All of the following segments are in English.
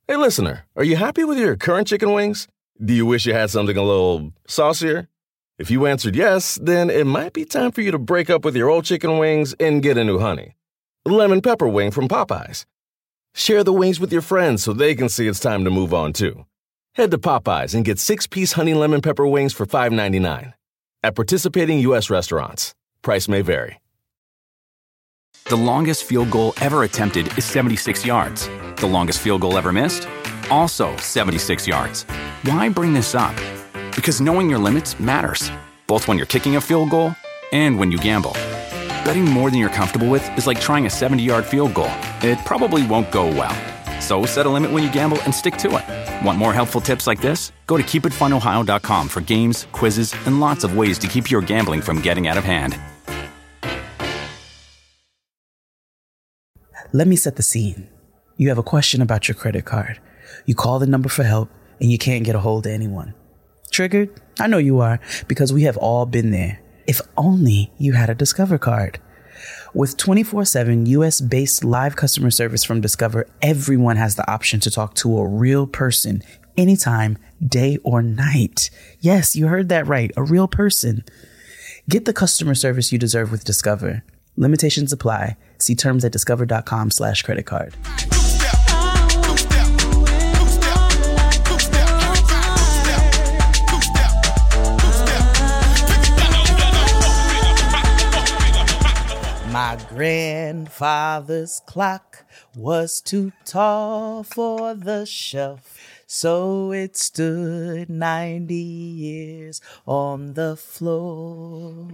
Hey, listener, are you happy with your current chicken wings? Do you wish you had something a little saucier? If you answered yes, then it might be time for you to break up with your old chicken wings and get a new honey. Lemon pepper wing from Popeyes. Share the wings with your friends so they can see it's time to move on too. Head to Popeyes and get 6-piece honey lemon pepper wings for $5.99. At participating U.S. restaurants. Price may vary. The longest field goal ever attempted is 76 yards. The longest field goal ever missed? Also 76 yards. Why bring this up? Because knowing your limits matters, both when you're kicking a field goal and when you gamble. Betting more than you're comfortable with is like trying a 70-yard field goal. It probably won't go well. So set a limit when you gamble and stick to it. Want more helpful tips like this? Go to keepitfunohio.com for games, quizzes, and lots of ways to keep your gambling from getting out of hand. Let me set the scene. You have a question about your credit card. You call the number for help and you can't get a hold of anyone. Triggered? I know you are, because we have all been there. If only you had a Discover card. With 24/7 US-based live customer service from Discover, everyone has the option to talk to a real person anytime, day or night. Yes, you heard that right. A real person. Get the customer service you deserve with Discover. Limitations apply. See terms at discover.com/creditcard. My grandfather's clock was too tall for the shelf, so it stood 90 years on the floor.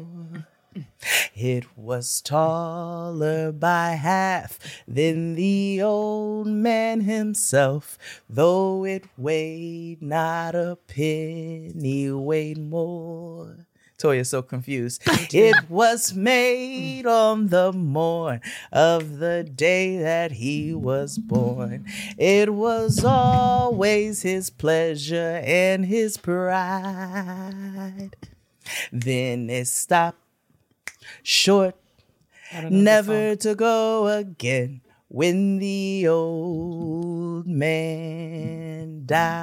It was taller by half than the old man himself, though it weighed not a penny, weighed more. Toya's so confused. It was made on the morn of the day that he was born. It was always his pleasure and his pride. Then it stopped short, never to go again, when the old man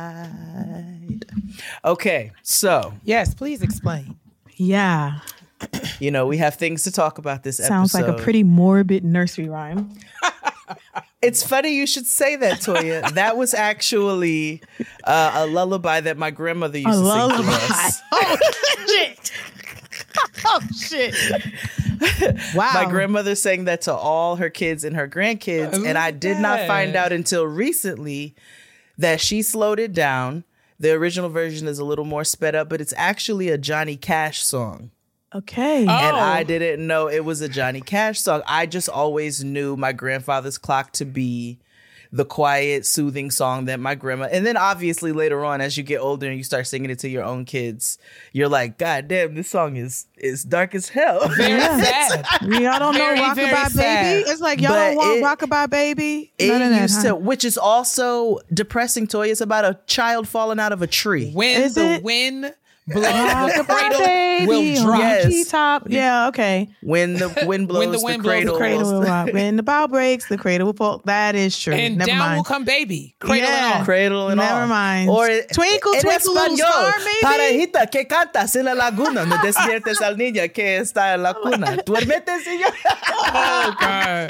died. Okay, so. Yes, please explain. Yeah. You know, we have things to talk about this Sounds episode. like a pretty morbid nursery rhyme. It's funny you should say that, Toya. That was actually a lullaby that my grandmother used to sing to us. Oh, shit. Oh, shit. Wow. My grandmother sang that to all her kids and her grandkids, and I did not find out until recently that she slowed it down. The original version is a little more sped up, but it's actually a Johnny Cash song. Okay. And I didn't know it was a Johnny Cash song. I just always knew my grandfather's clock to be the quiet, soothing song that my grandma... And then obviously later on, as you get older and you start singing it to your own kids, you're like, God damn, this song is dark as hell. Very sad. Y'all don't know Rockabye Baby? It's like y'all don't want Rockabye Baby? None of that, used to, which is also depressing, Toya. It's about a child falling out of a tree. When the wind blows, the cradle will drop. Yes. Top. Yeah, okay. When the wind blows, the cradle will rock. When the bow breaks, the cradle will fall. That is true. And Never down mind. will come baby. Cradle and all. Cradle and all. Never mind. Or Twinkle, twinkle, little star, maybe? Parejita que cantas en la laguna, no despiertes al niño que está en la cuna. Duérmete, señor. Oh, God.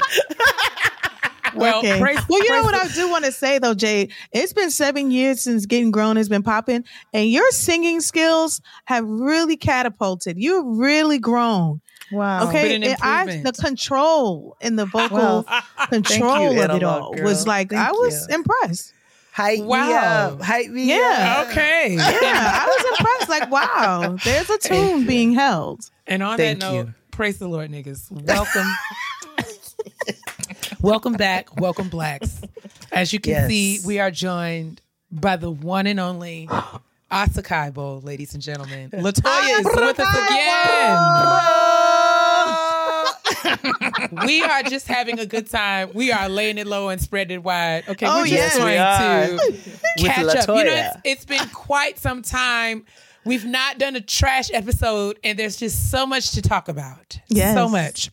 Well, okay. You know what I do want to say though, Jade? It's been 7 years since Getting Grown has been popping, and your singing skills have really catapulted. You've really grown. Wow. Okay. The control and the vocal control of it all was like, I was impressed. Hype me up. Hype me up. Okay. Yeah, I was impressed. Like, wow, there's a tune being held. And on that note, praise the Lord, niggas. Welcome. Welcome back. Welcome, Blacks. As you can see, we are joined by the one and only Asakaibo, ladies and gentlemen. LaToya is with us again. We are just having a good time. We are laying it low and spreading it wide. Okay, we're just going to catch up. You know, it's been quite some time. We've not done a trash episode, and there's just so much to talk about. Yes. So much.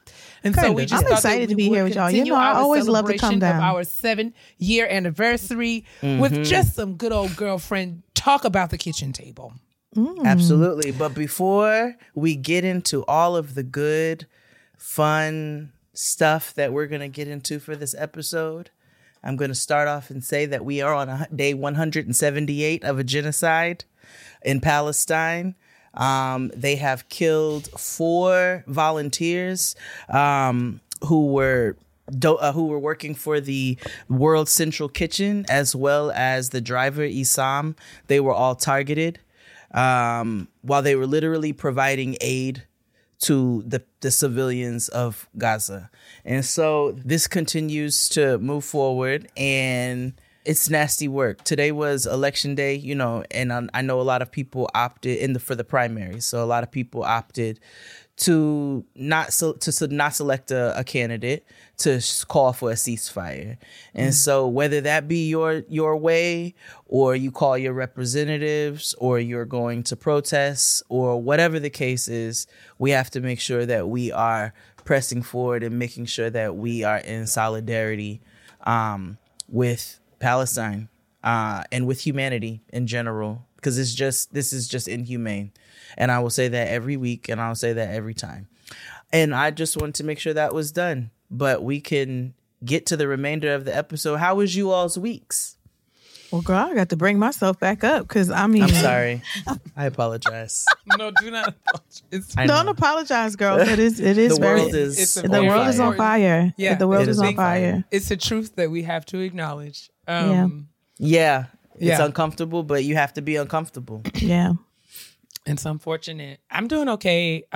And so we just I'm excited to be here with y'all. You know, I always love to come down. Of our 7-year anniversary with just some good old girlfriend talk about the kitchen table. Absolutely. But before we get into all of the good, fun stuff that we're going to get into for this episode, I'm going to start off and say that we are on day 178 of a genocide in Palestine. They have killed 4 volunteers who were working for the World Central Kitchen, as well as the driver, Issam. They were all targeted while they were literally providing aid to the civilians of Gaza. And so this continues to move forward, and it's nasty work. Today was election day, you know, and I know a lot of people opted for the primary. So a lot of people opted to not select a candidate, to call for a ceasefire. And so whether that be your way, or you call your representatives, or you're going to protest, or whatever the case is, we have to make sure that we are pressing forward and making sure that we are in solidarity with Palestine and with humanity in general, because this is just inhumane. And I will say that every week, and I'll say that every time. And I just wanted to make sure that was done. But we can get to the remainder of the episode. How was you all's weeks? Well, girl, I got to bring myself back up because I'm sorry. I apologize. No, do not apologize. Don't apologize, girl. But it is the very. World is the world is on fire. Yeah, the world is on fire. It's a truth that we have to acknowledge. Yeah, it's uncomfortable, but you have to be uncomfortable. Yeah. It's unfortunate. I'm doing okay.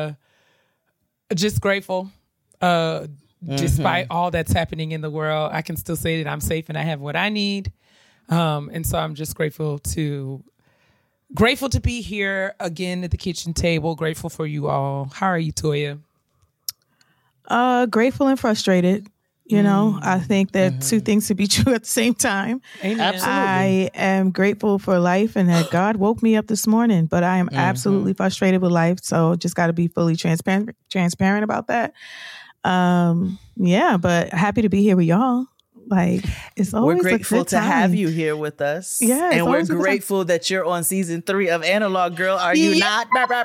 Just grateful. Despite all that's happening in the world, I can still say that I'm safe and I have what I need. And so I'm just grateful to be here again at the kitchen table. Grateful for you all. How are you, Toya? Grateful and frustrated. You know, I think that two things to be true at the same time. Amen. Absolutely. I am grateful for life and that God woke me up this morning, but I am absolutely frustrated with life. So just got to be fully transparent about that. But happy to be here with y'all. Like, it's always we're grateful to time. have you here with us. Yeah, and we're grateful that you're on season 3 of Analog Girl. Are you not?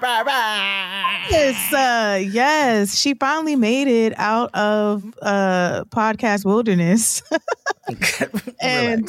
Yes. She finally made it out of podcast wilderness. And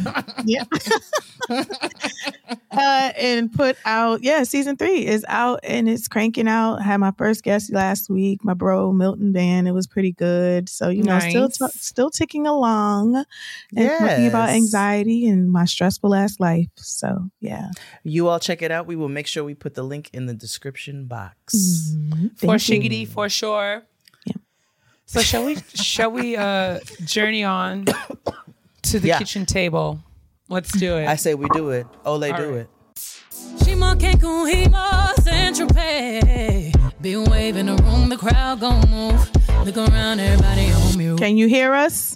and put out season 3 is out and it's cranking out. Had my first guest last week, my bro Milton Band. It was pretty good. So nice. still ticking along and talking about anxiety and my stressful ass life. So you all check it out. We will make sure we put the link in the description box. For Shiggity, for sure. Yeah. So shall we journey on to the kitchen table? Let's do it. I say we do it. Ole, do it. Shima Cancun, Hema, Central Pay. Be waving the room, the crowd gon' move. Look around, everybody on mute. Can you hear us?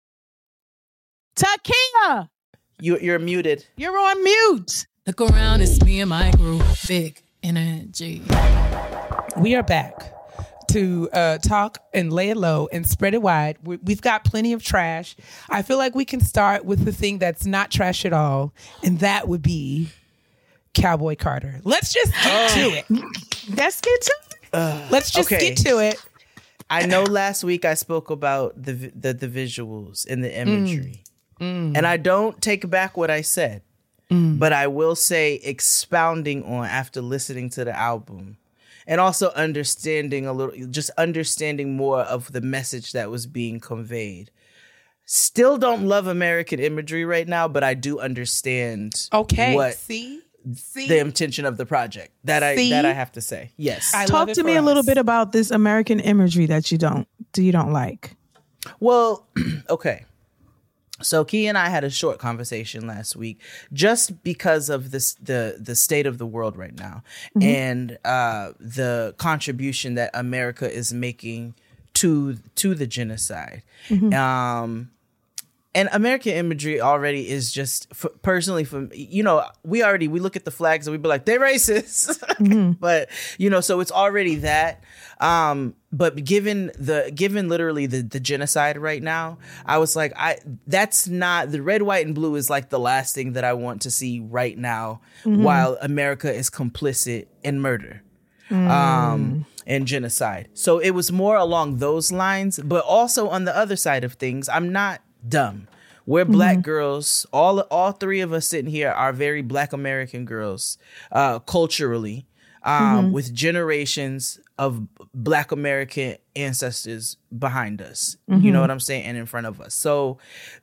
Takia! You're muted. You're on mute. Look around, it's me and my group. Big energy. We are back to talk and lay it low and spread it wide. We've got plenty of trash. I feel like we can start with the thing that's not trash at all, and that would be Cowboy Carter. Let's just get to it. Let's get to it. Let's just get to it. I know last week I spoke about the visuals and the imagery. And I don't take back what I said, but I will say expounding on after listening to the album and also understanding more of the message that was being conveyed. Still don't love American imagery right now, but I do understand the intention of the project. That I have to say. Yes. Talk to me a little bit about this American imagery that you don't like. Well, okay. So Key and I had a short conversation last week just because of this the state of the world right now and the contribution that America is making to the genocide. And American imagery already is just, personally, for we look at the flags and we be like, they're racist. Mm-hmm. But, so it's already that. But given literally the genocide right now, I was like, that's not, the red, white, and blue is like the last thing that I want to see right now, while America is complicit in murder. And genocide. So it was more along those lines, but also on the other side of things, I'm not dumb. We're Black girls. All three of us sitting here are very Black American girls, culturally, with generations of Black American ancestors behind us. You know what I'm saying? And in front of us. So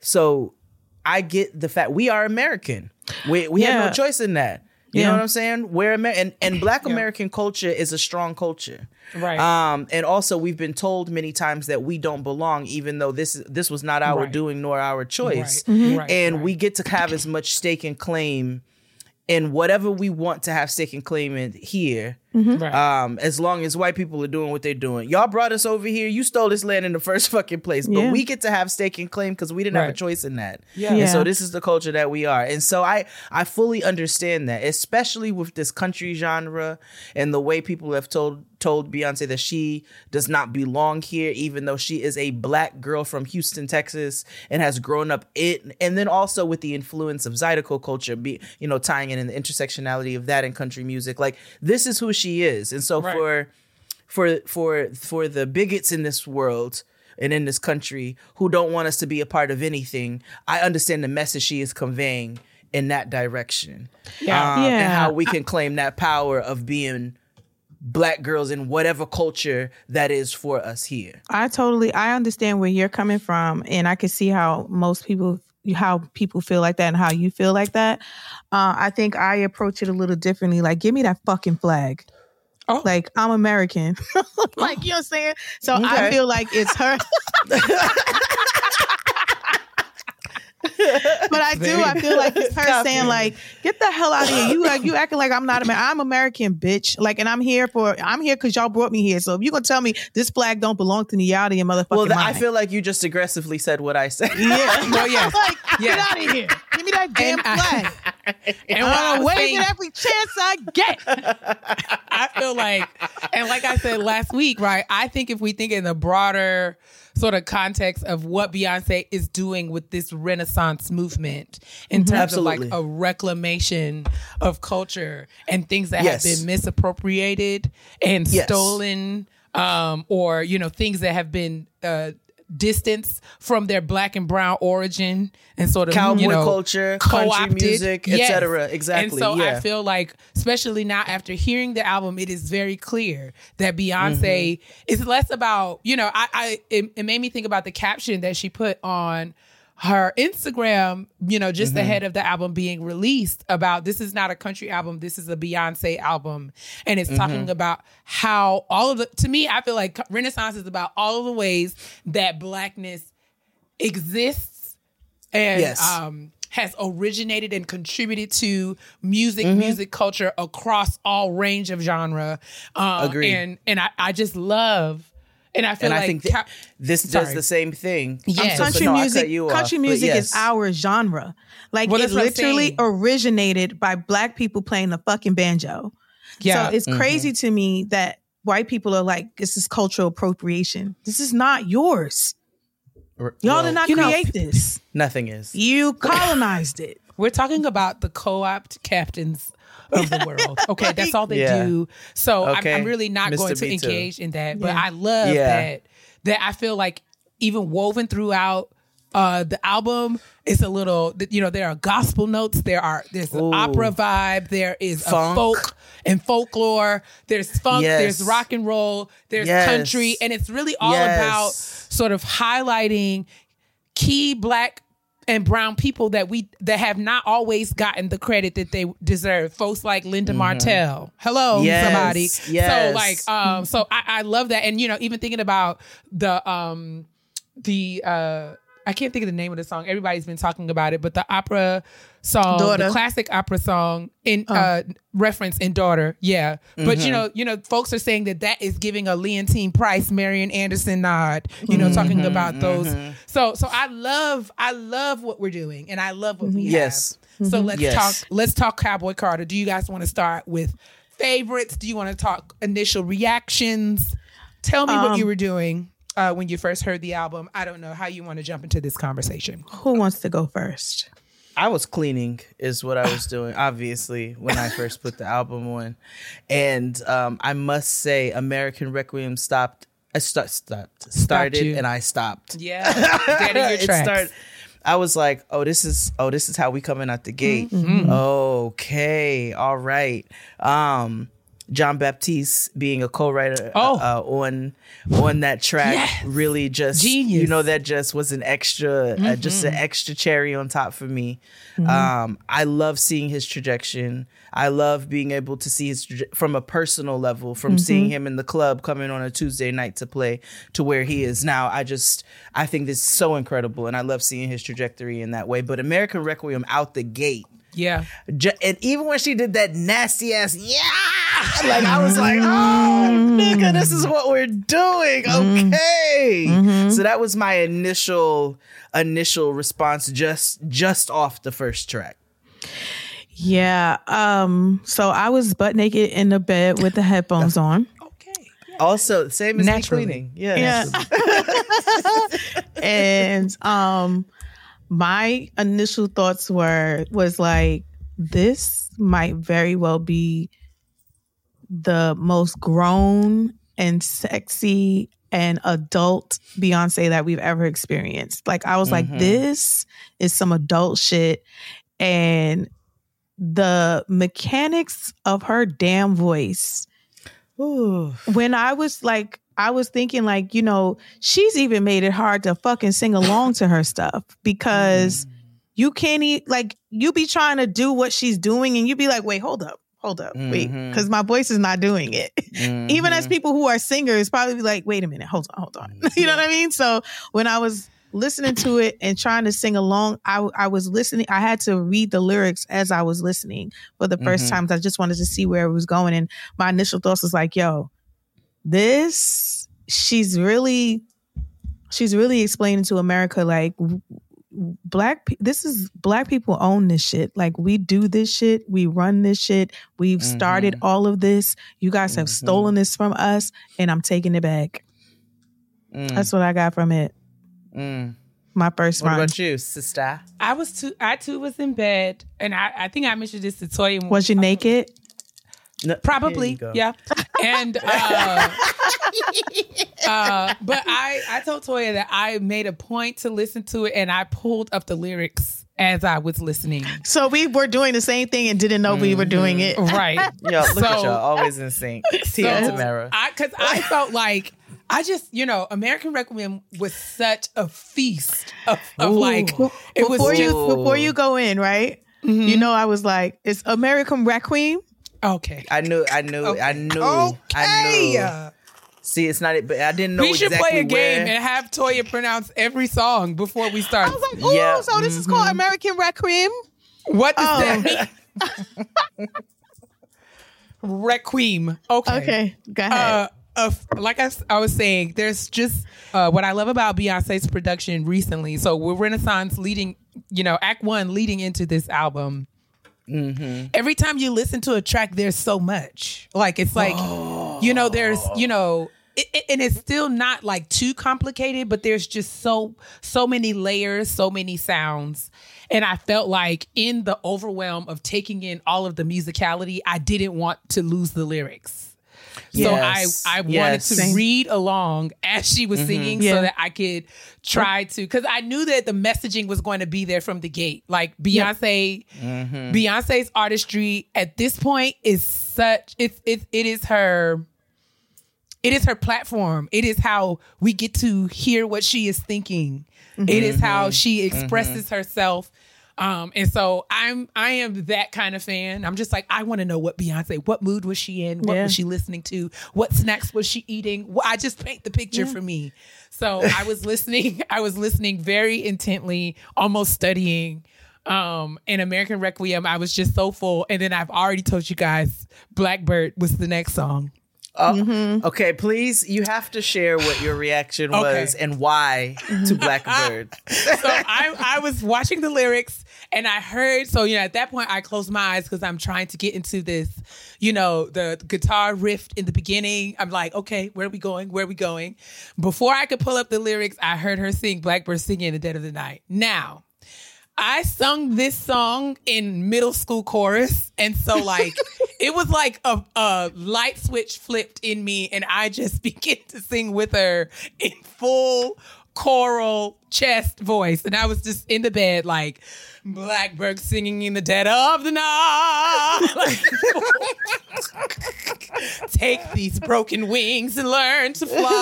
I get the fact we are American. We have no choice in that. You know what I'm saying? We're and Black American culture is a strong culture. Right. And also we've been told many times that we don't belong, even though this was not our doing nor our choice. Right. And we get to have as much stake and claim in whatever we want to have stake and claim in here. As long as white people are doing what they're doing. Y'all brought us over here. You stole this land in the first fucking place. But we get to have stake and claim because we didn't have a choice in that. And so this is the culture that we are. And so I fully understand that, especially with this country genre and the way people have told Beyonce that she does not belong here, even though she is a Black girl from Houston, Texas, and has grown up and then also with the influence of Zydeco culture, tying in the intersectionality of that in country music. Like, this is who she is. And so for the bigots in this world and in this country who don't want us to be a part of anything, I understand the message she is conveying in that direction. And how we can claim that power of being Black girls in whatever culture that is for us here. I understand where you're coming from, and I can see how people feel like that and how you feel like that. I think I approach it a little differently. Like, give me that fucking flag. Oh. Like, I'm American. Like, you know what I'm saying? So okay. I feel like it's her. But I feel like it's her saying, like, get the hell out of here. You acting like I'm not American. I'm American, bitch. Like, and I'm here because y'all brought me here. So if you're going to tell me this flag don't belong to me, y'all out of your motherfucking mind. I feel like you just aggressively said what I said. Yeah. Well, yeah. Like, get out of here. Give me that damn flag. And I'm waving every chance I get. I feel like, and like I said last week, right? I think if we think in the broader sort of context of what Beyonce is doing with this Renaissance movement in terms of like a reclamation of culture and things that have been misappropriated and stolen, or, things that have been distance from their Black and brown origin and sort of cowboy culture, co-opted, country music, etc. Exactly. And so I feel like, especially now after hearing the album, it is very clear that Beyonce is less about, it made me think about the caption that she put on her Instagram, just ahead of the album being released, about this is not a country album, this is a Beyonce album. And it's talking about how to me, I feel like Renaissance is about all of the ways that Blackness exists and has originated and contributed to music culture across all range of genre. Agreed. And I just love. And I feel think this does the same thing. Yes. Country music is our genre. Like, it literally originated by Black people playing the fucking banjo. Yeah. So it's crazy to me that white people are like, this is cultural appropriation. This is not yours. Y'all did not create this. Nothing is. You colonized it. We're talking about the co-opt captains of the world. Okay, that's all they do. So I'm really not going to engage in that. But I love that I feel like even woven throughout the album is a little, there are gospel notes, there's an opera vibe, there is a folk and folklore, there's funk, there's rock and roll, there's country, and it's really all about sort of highlighting key Black and brown people that have not always gotten the credit that they deserve. Folks like Linda Martell. Hello, somebody. Yes. So I love that. And even thinking about the I can't think of the name of the song. Everybody's been talking about it, but the opera song, Daughter. The classic opera song in reference in Daughter. Yeah. But you know, folks are saying that is giving a Leontine Price, Marian Anderson nod, talking about those. So I love what we're doing, and I love what we have. So let's talk Cowboy Carter. Do you guys want to start with favorites? Do you want to talk initial reactions? Tell me what you were doing when you first heard the album. I don't know how you want to jump into this conversation. Who wants to go first? I was cleaning is what I was doing, obviously, when I first put the album on. And I must say, American Requiem started and I stopped. Yeah. Dead in your tracks. I was like, this is how we coming out the gate. Okay. All right. John Baptiste being a co-writer on that track really just genius. That just was an extra just an extra cherry on top for me. I love seeing his trajectory. I love being able to see his from a personal level, from seeing him in the club coming on a Tuesday night to play to where he is now. I think this is so incredible, and I love seeing his trajectory in that way. But American Requiem out the gate. Yeah. And even when she did that nasty ass, like I was like, oh, nigga, this is what we're doing. Okay. So that was my initial response just off the first track. Yeah. So I was butt naked in the bed with the headphones on. Okay. Yeah. Also, same as me cleaning. Yeah. And my initial thoughts was like, this might very well be the most grown and sexy and adult Beyonce that we've ever experienced. Like, I was like, this is some adult shit. And the mechanics of her damn voice. Ooh. When I was thinking like, she's even made it hard to fucking sing along to her stuff because you can't you be trying to do what she's doing and you be like, wait, hold up, wait, because my voice is not doing it. Even as people who are singers probably be like, wait a minute, hold on. You know what I mean? So when I was listening to it and trying to sing along, I was listening. I had to read the lyrics as I was listening for the first time. I just wanted to see where it was going. And my initial thoughts was like, yo, she's really explaining to America, like, black people own this shit. Like, we do this shit. We run this shit. We've started all of this. You guys have stolen this from us and I'm taking it back. That's what I got from it. My first run. What about you, sister? I too was in bed, and I think I mentioned this to Toya. Was you naked? No, probably, yeah. And but I told Toya that I made a point to listen to it, and I pulled up the lyrics as I was listening. So we were doing the same thing and didn't know we were doing it, right? Yo, look at y'all, always in sync. Tia and Tamara. Because I felt like. I just, American Requiem was such a feast of like, it was before you go in, right? I was like, it's American Requiem. Okay. I knew. Okay. See, it's not it, but I didn't know we should exactly play a game and have Toya pronounce every song before we start. I was like, so this is called American Requiem? What does that mean? Requiem. Okay. Go ahead. Like I was saying, there's just what I love about Beyonce's production recently. So we're Renaissance leading, Act 1 leading into this album. Every time you listen to a track, there's so much. Like, it's like, there's, and it's still not like too complicated, but there's just so many layers, so many sounds. And I felt like in the overwhelm of taking in all of the musicality, I didn't want to lose the lyrics. So I wanted to read along as she was singing so that I could try to, because I knew that the messaging was going to be there from the gate. Like Beyonce's artistry at this point is such, it is her platform. It is how we get to hear what she is thinking. It is how she expresses herself And so I am that kind of fan. I'm just like, I want to know what Beyonce, what mood was she in? What was she listening to? What snacks was she eating? I just paint the picture for me. So I was listening very intently, almost studying. In American Requiem, I was just so full. And then I've already told you guys Blackbird was the next song. Okay, please, you have to share what your reaction was and why to Blackbird. So I was watching the lyrics and I heard, at that point I closed my eyes because I'm trying to get into this, the guitar riff in the beginning. I'm like, okay, where are we going? Before I could pull up the lyrics, I heard her sing Blackbird Singing in the Dead of the Night. Now, I sung this song in middle school chorus. And so it was like a light switch flipped in me. And I just began to sing with her in full choral chest voice. And I was just in the bed like, Blackbird singing in the dead of the night. Take these broken wings and learn to fly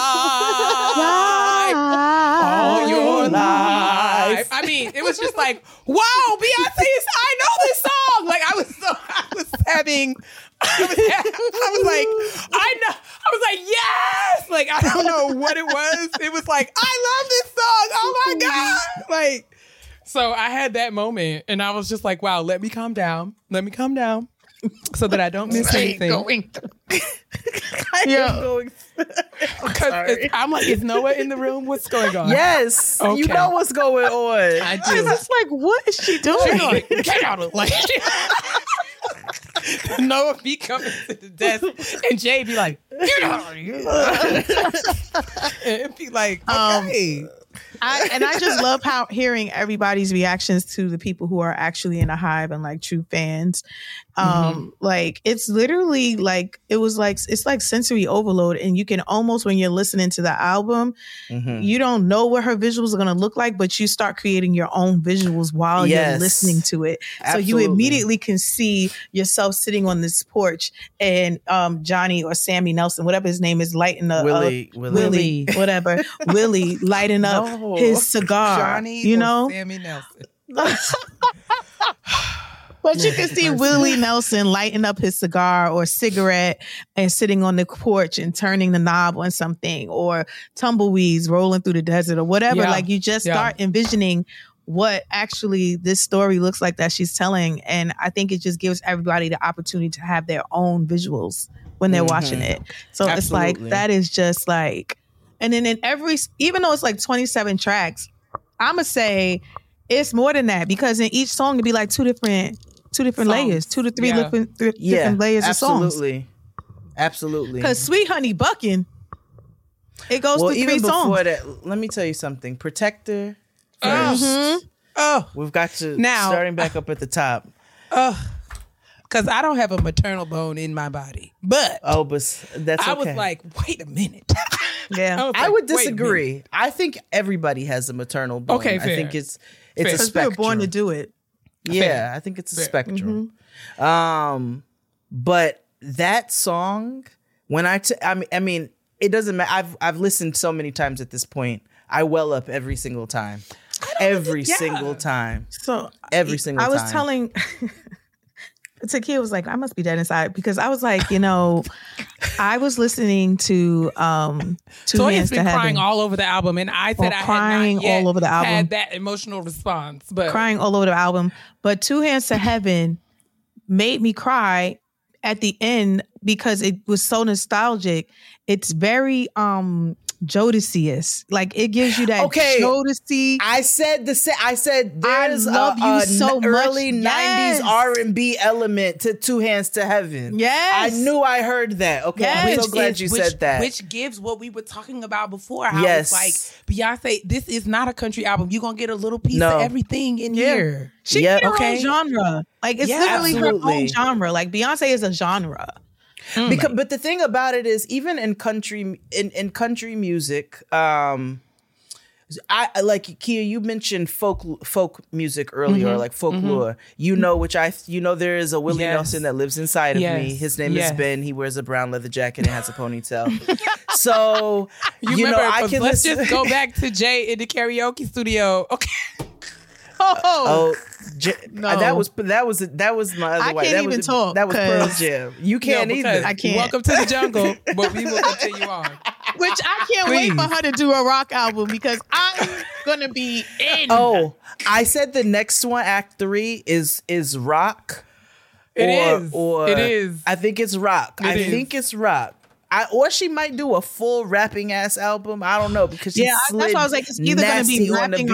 all your life. I mean, it was just like, wow, Beyonce I know this song. Like I was like, yes. Like, I don't know what it was. It was like, I love this song. Oh my God. Like, so I had that moment and I was just like, wow, let me calm down so that I don't miss anything. I'm like, is Noah in the room? What's going on? Yes. Okay. You know what's going on. I do. I was like, what is she doing? She's like, get out of like Noah be coming to the desk and Jay be like, get out of here. And be like, okay. I just love hearing everybody's reactions to the people who are actually in a hive and like true fans. Like it's literally like it's like sensory overload, and you can almost, when you're listening to the album, you don't know what her visuals are going to look like, but you start creating your own visuals while you're listening to it. Absolutely. So you immediately can see yourself sitting on this porch and Johnny or Sammy Nelson, whatever his name is, lighting up Willie, whatever, Willie lighting up his cigar, Johnny, Sammy Nelson. But you can see Willie Nelson lighting up his cigar or cigarette and sitting on the porch and turning the knob on something, or tumbleweeds rolling through the desert or whatever. Yeah. Like you just start envisioning what actually this story looks like that she's telling. And I think it just gives everybody the opportunity to have their own visuals when they're watching it. So it's like, that is just like, and then in even though it's like 27 tracks, I'm going to say it's more than that, because in each song it'd be like two different layers, 2 to 3 different layers of songs. Absolutely. Because Sweet Honey Buckin', it goes through 3 songs. Before that, let me tell you something. Protector first. We've got to, now, starting back up at the top. Because I don't have a maternal bone in my body. But that's okay. I was like, wait a minute. I would disagree. I think everybody has a maternal bone. Okay, fair. I think it's a spectrum. We were born to do it. Yeah, fair. I think it's a spectrum. But that song, when I mean, it doesn't matter. I've listened so many times at this point. I well up every single time. Single time. So every single time. I was telling Takia was like, I must be dead inside, because I was like, I was listening to Two Hands to Heaven. Crying all over the album, and I said I had not yet all over the album. Had that emotional response, but crying all over the album. But Two Hands to Heaven made me cry at the end because it was so nostalgic. It's very Jodeci-ish. Like it gives you that Jodeci. I said there's so early much. 90s R&B element to Two Hands to Heaven. Yes. I knew I heard that. Okay. I'm so glad you said that. Which gives what we were talking about before. How it's like, Beyonce, this is not a country album. You're going to get a little piece of everything in here. She made her own genre. Like it's literally her own genre. Like Beyonce is a genre. But the thing about it is, even in country music, I like Kia. You mentioned folk music earlier, or like folklore. There is a Willie Nelson that lives inside of me. His name is Ben. He wears a brown leather jacket and has a ponytail. So let's just go back to Jay in the karaoke studio. Okay. No. That was my other wife. I can't even talk. That was Pearl Jam. You can't either. I can't. Welcome to the jungle, but we will continue on. Which I can't wait for her to do a rock album because I'm gonna be in. Oh, I said the next one, Act 3, is rock. It is. I think it's rock. Think it's rock. Or she might do a full rapping ass album. I don't know because that's why I was like, it's either going to be rapping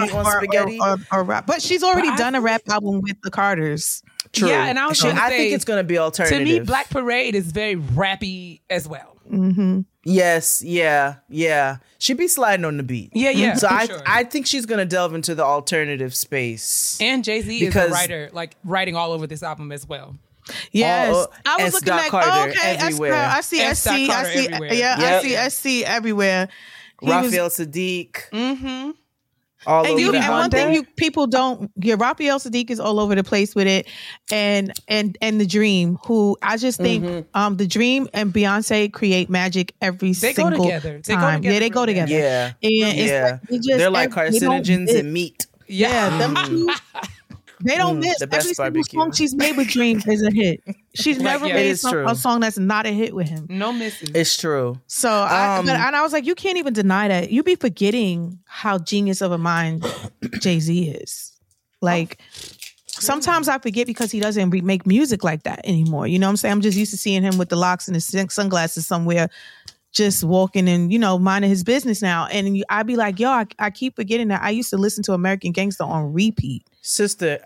or rap. But she's already done a rap album with the Carters. True. Yeah, and I think it's going to be alternative. To me, Black Parade is very rappy as well. Mm-hmm. Yes, yeah. She be sliding on the beat. Yeah. So I think she's going to delve into the alternative space. And Jay-Z is a writer, like writing all over this album as well. Yes, I was looking like, everywhere. I see SC everywhere. Yeah, yep. I see SC everywhere. Raphael Sadiq. Mm-hmm. All over and one thing people don't. Raphael Sadiq is all over the place with it, and The Dream, who I just think The Dream and Beyonce create magic every single time. They go together. Yeah, and they're like carcinogens and meat. Yeah, them two. They don't miss. The best Every single song she's made with Dream is a hit. She's never made a song that's not a hit with him. No misses. It's true. So, and I was like, you can't even deny that. You be forgetting how genius of a mind Jay-Z is. Like, sometimes I forget because he doesn't make music like that anymore. You know what I'm saying? I'm just used to seeing him with the locks and his sunglasses somewhere, just walking and, minding his business now. And I'd be like, yo, I keep forgetting that I used to listen to American Gangster on repeat. Sister,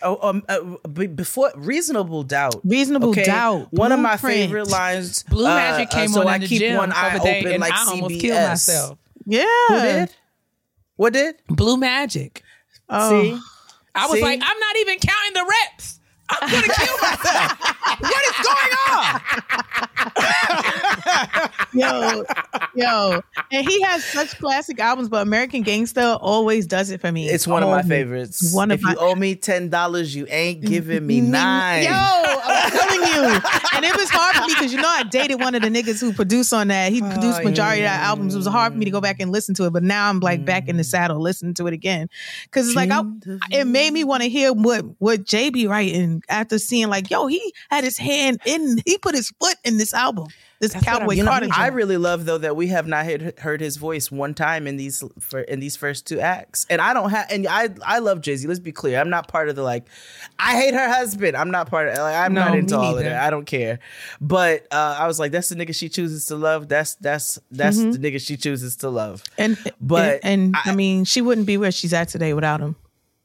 before Reasonable Doubt. Doubt. One of my favorite lines. Blue Magic came on in the keep gym one eye the other day, open and like I almost CBS. killed myself. Yeah. Who did? What did? Blue Magic. Oh. See? I was like, I'm not even counting the reps. I'm going to kill myself. What is going on? Yo. And he has such classic albums, but American Gangster always does it for me. It's one of my favorites. If you owe me $10, you ain't giving me $9. Yo, I'm telling you. And it was hard for me because, I dated one of the niggas who produced on that. He produced majority of that albums. It was hard for me to go back and listen to it, but now I'm like back in the saddle listening to it again. Because it's like, it made me want to hear what Jay be writing after seeing like, yo, he had his hand he put his foot in this album. This Cowboy Carter. I really love though that we have not heard his voice one time in these first two acts, and I love Jay-Z. Let's be clear, I'm not part of the I hate her husband. I'm not part of I'm not into all of that. I don't care. But I was like, that's the nigga she chooses to love. That's the nigga she chooses to love. I mean, she wouldn't be where she's at today without him.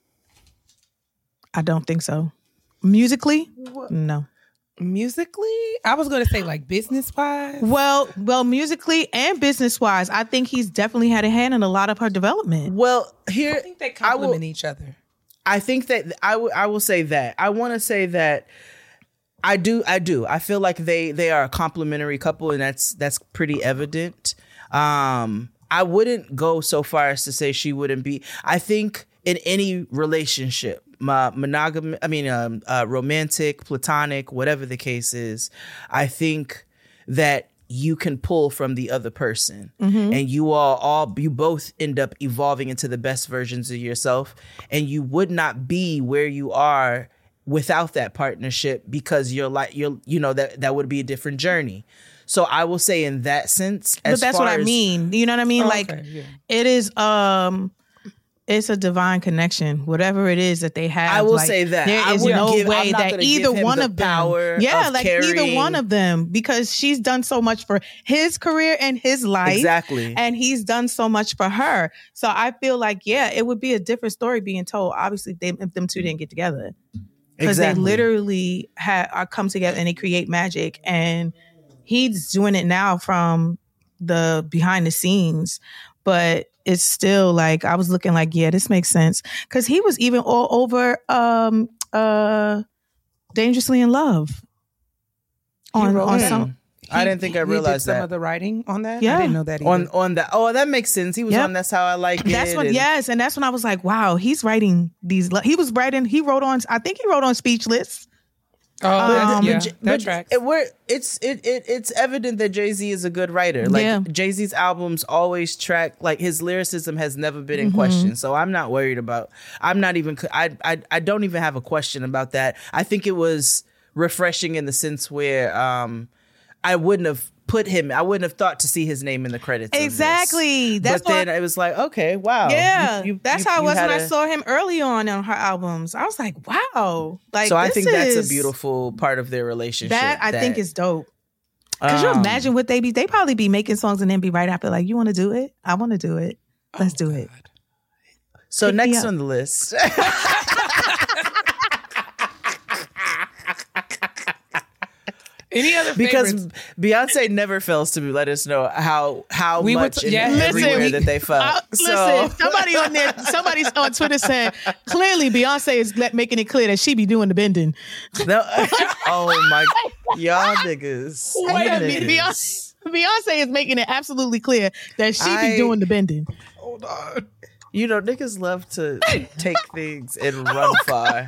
I don't think so. Musically, no. Musically, I was going to say business wise. Well, musically and business wise, I think he's definitely had a hand in a lot of her development. Well, I think they complement each other. I think that I will say that. I want to say that I do. I feel like they are a complementary couple, and that's pretty evident. I wouldn't go so far as to say she wouldn't be. I think in any relationship, romantic, platonic, whatever the case is, I think that you can pull from the other person, and you both end up evolving into the best versions of yourself, and you would not be where you are without that partnership, because that would be a different journey. So I will say in that sense, but that's what I mean. You know what I mean? It is. It's a divine connection. Whatever it is that they have, I will say that there is no way that either one of them, either one of them, because she's done so much for his career and his life, exactly, and he's done so much for her. So I feel like, it would be a different story being told. Obviously, if them two didn't get together, because they literally are come together and they create magic, and he's doing it now from the behind the scenes, but it's still I was looking this makes sense. Because he was even all over Dangerously in Love. On some. I didn't think I realized some of the writing on that. Yeah. I didn't know that either. On that. Oh, that makes sense. He was on That's How I Like It. That's when, yes, and that's when I was like, wow, he's writing these. He wrote on. I think he wrote on Speechless. That tracks. It's evident that Jay-Z is a good writer. Like Jay-Z's albums always track, like his lyricism has never been in question. So I'm not worried about. I don't even have a question about that. I think it was refreshing in the sense where I wouldn't have thought to see his name in the credits. Exactly. But then it was like, okay, wow. Yeah. That's how it was when I saw him early on her albums. I was like, wow. Like, so I think that's a beautiful part of their relationship. That I think is dope. Could you imagine what they probably be making songs and then be right after like, you want to do it? I want to do it. Let's do it. So next on the list. Any other because favorites? Beyonce never fails to let us know how much everywhere that they fuck. Listen, somebody on Twitter said clearly Beyonce is making it clear that she be doing the bending. No, oh my, y'all niggas. Wait a minute, Beyonce is making it absolutely clear that she be doing the bending. Hold on, you know niggas love to take things and run far.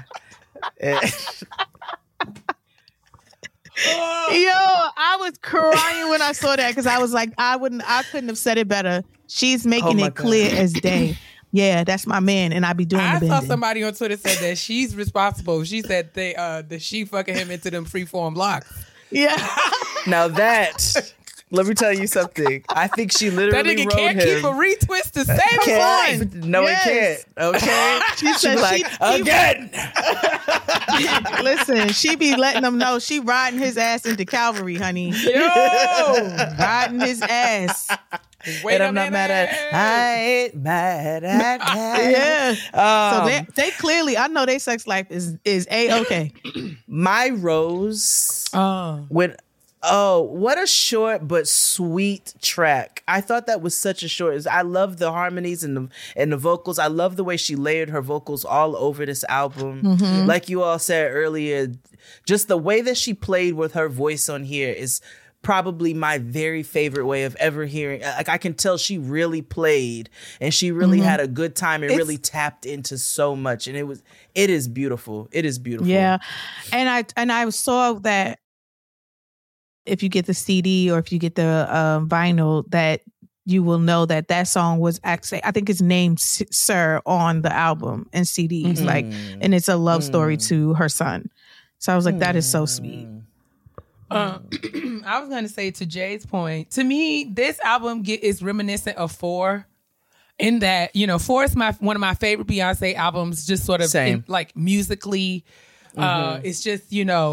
Yo, I was crying when I saw that because I was like, I couldn't have said it better. She's making it clear as day. Yeah, that's my man, and I be doing the bending. I saw somebody on Twitter said that she's responsible. She said that she fucking him into them freeform locks. Yeah. Now that. Let me tell you something. I think she literally that nigga can't keep a retwist the same one. No, it can't. Okay. She said like, again. Listen, she be letting them know she riding his ass into Calvary, honey. Yo, riding his ass. Wait, and I'm not mad at. I ain't mad at that. Yeah. So they clearly, I know their sex life is A-okay. My rose what a short but sweet track. I thought that was such a short. I love the harmonies and the vocals. I love the way she layered her vocals all over this album. Mm-hmm. Like you all said earlier, just the way that she played with her voice on here is probably my very favorite way of ever hearing. Like I can tell she really played and she really had a good time and really tapped into so much. And it is beautiful. It is beautiful. Yeah. And I saw that if you get the CD or if you get the vinyl, that you will know that song was actually, I think it's named Sir on the album and CDs. Like, and it's a love story to her son. So I was like, that is so sweet. I was going to say, to Jay's point, to me, this album is reminiscent of 4 in that, 4 is one of my favorite Beyonce albums, just sort of like musically. It's just,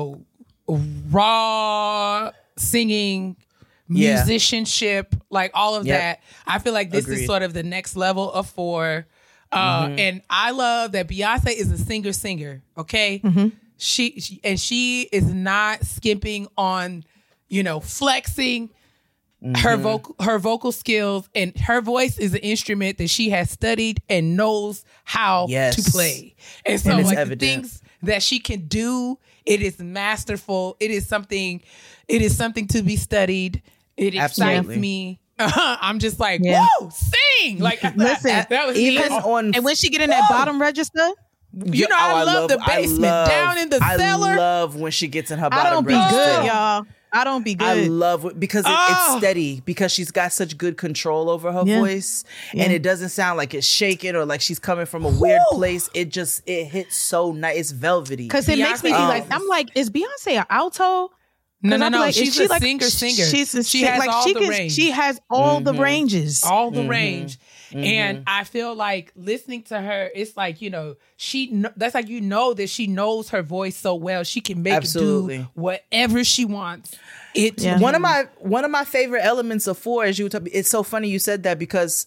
raw singing, musicianship, like all of that. I feel like this is sort of the next level of 4. And I love that Beyonce is a singer, okay? Mm-hmm. She is not skimping on, flexing her vocal skills, and her voice is an instrument that she has studied and knows how to play. And so like evident. The things that she can do, it is masterful. It is something to be studied. It excites me. I'm just like, whoa, sing! Like, listen, that was even on. And when she get in that bottom register, I love the basement down in the cellar. I love when she gets in her bottom register. I don't be good, y'all. I don't be good. I love it because it's steady, because she's got such good control over her voice, and it doesn't sound like it's shaking or like she's coming from a weird place. It hits so nice. It's velvety. Because it makes me be like, I'm like, is Beyonce an alto? No. Like, she's a singer. She has all the range. She has all the ranges. All the range. And I feel like listening to her, it's like, that's like, that she knows her voice so well. She can make it do whatever she wants. One of my favorite elements of 4, as you were talking, it's so funny you said that, because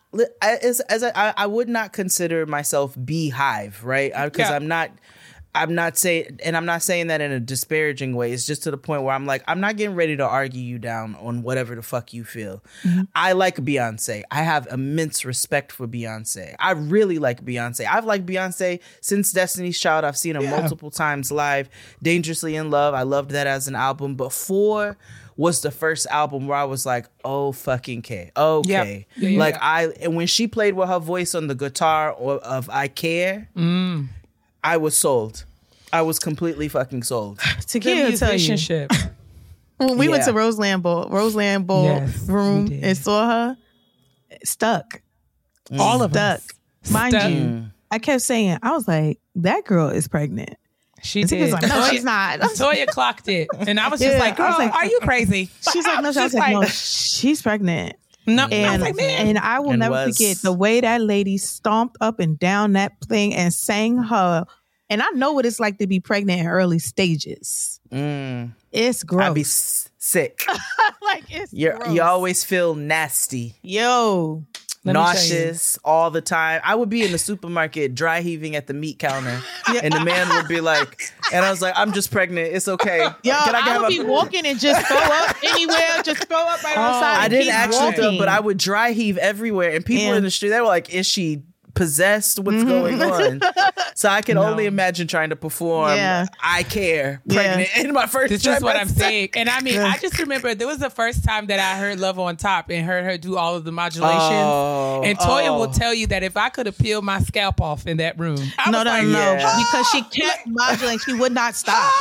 I would not consider myself Beehive, right? Because I'm not saying that in a disparaging way. It's just to the point where I'm like, I'm not getting ready to argue you down on whatever the fuck you feel. Mm-hmm. I like Beyonce. I have immense respect for Beyonce. I really like Beyonce. I've liked Beyonce since Destiny's Child. I've seen her multiple times live. Dangerously in Love, I loved that as an album. But 4 was the first album where I was like, oh fucking okay. And when she played with her voice on the guitar of I Care, I was sold. I was completely fucking sold. Takia tell you. When we went to Roseland Bowl room and saw her, stuck. All of us. Mind you, I kept saying, I was like, that girl is pregnant. She did. Was like, no, she's not. Toya clocked it. And I was just like, girl, are you crazy? She's like, no, no, she's pregnant. No, and, I was like, man. And I will never forget the way that lady stomped up and down that thing and sang her. And I know what it's like to be pregnant in early stages. It's gross. I'd be sick. Like, it's gross. You always feel nasty. Yo. Nauseous all the time. I would be in the supermarket dry heaving at the meat counter, and the man would be like, and I was like, I'm just pregnant. It's okay. Yo, I would be walking and just throw up anywhere, just throw up right outside. I didn't actually throw up, but I would dry heave everywhere, and people in the street, they were like, is she possessed? What's going on? So I can only imagine trying to perform I care pregnant in my first This is what I'm saying. And I mean, I just remember there was the first time that I heard Love on Top and heard her do all of the modulations. And Toya will tell you that if I could have peeled my scalp off in that room, no, because she kept modulating. She would not stop.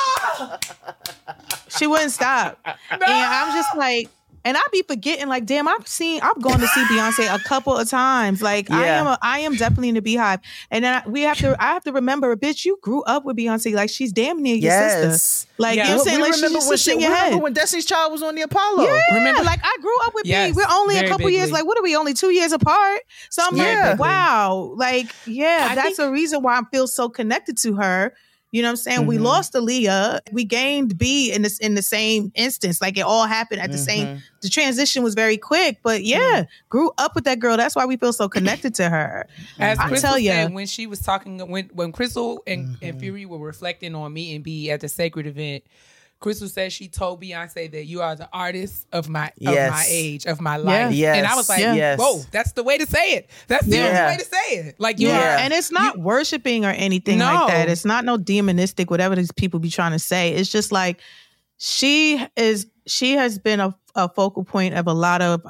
She wouldn't stop. No. And I'm just like, and I be forgetting, like, damn, I've gone to see Beyonce a couple of times. Like, I am definitely in the Beehive. And then I have to remember, bitch, you grew up with Beyonce. Like, she's damn near your sister. Like, you know what I'm saying? Like, she used to sing your head. Remember when Destiny's Child was on the Apollo? Yeah. Remember? Like, I grew up with Bee. We're only a couple years, like, what are we, only 2 years apart? So I'm like, wow. Like, that's a reason why I feel so connected to her. You know what I'm saying? We lost Aaliyah. We gained B in the same instance. Like, it all happened at the same. The transition was very quick, but grew up with that girl. That's why we feel so connected to her. As Crystal said, when she was talking, when Crystal and Fury were reflecting on me and B at the Sacred event, Crystal said she told Beyonce that you are the artist of my age, of my life. Yes. And I was like, whoa, that's the way to say it. That's the only way to say it. Like, you are. And it's not worshiping or anything like that. It's not no demonistic, whatever these people be trying to say. It's just like, she has been a focal point of a lot of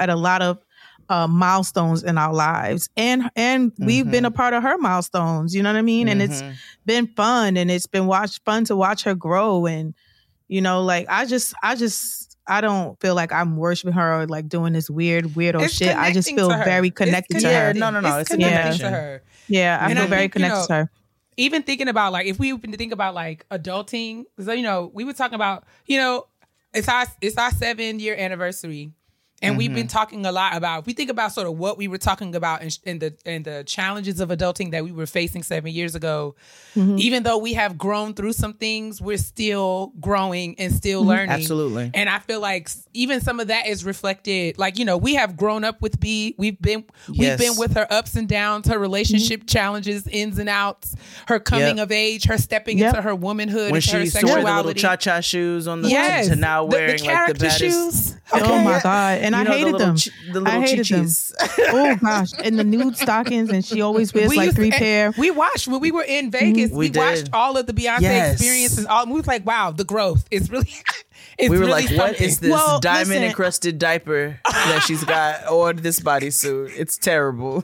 milestones in our lives. And we've been a part of her milestones. You know what I mean? And it's been fun, and it's been fun to watch her grow. And, you know, like, I don't feel like I'm worshiping her or like doing this weirdo shit. I just feel very connected to her. No. It's connected to her. Yeah, I feel very connected to her. Even thinking about, like, if we think about like adulting, so, you know, we were talking about, you know, it's our 7-year anniversary. And we've been talking a lot about, if we think about sort of what we were talking about in the challenges of adulting that we were facing 7 years ago, even though we have grown through some things, we're still growing and still learning. Absolutely. And I feel like even some of that is reflected, like, you know, we have grown up with B. We've been with her ups and downs, her relationship challenges, ins and outs, her coming of age, her stepping into her womanhood, when into she her used to wear sexuality. the little cha-cha shoes on the to now wearing the like the baddest shoes. Oh my God. And I hated them. I hated them. Oh gosh. And the nude stockings, and she always wears like 3 pair. We watched when we were in Vegas. We watched all of the Beyonce experiences. And we was like, wow, the growth is really. We were really like, something. What is this diamond encrusted diaper that she's got, or this bodysuit? It's terrible.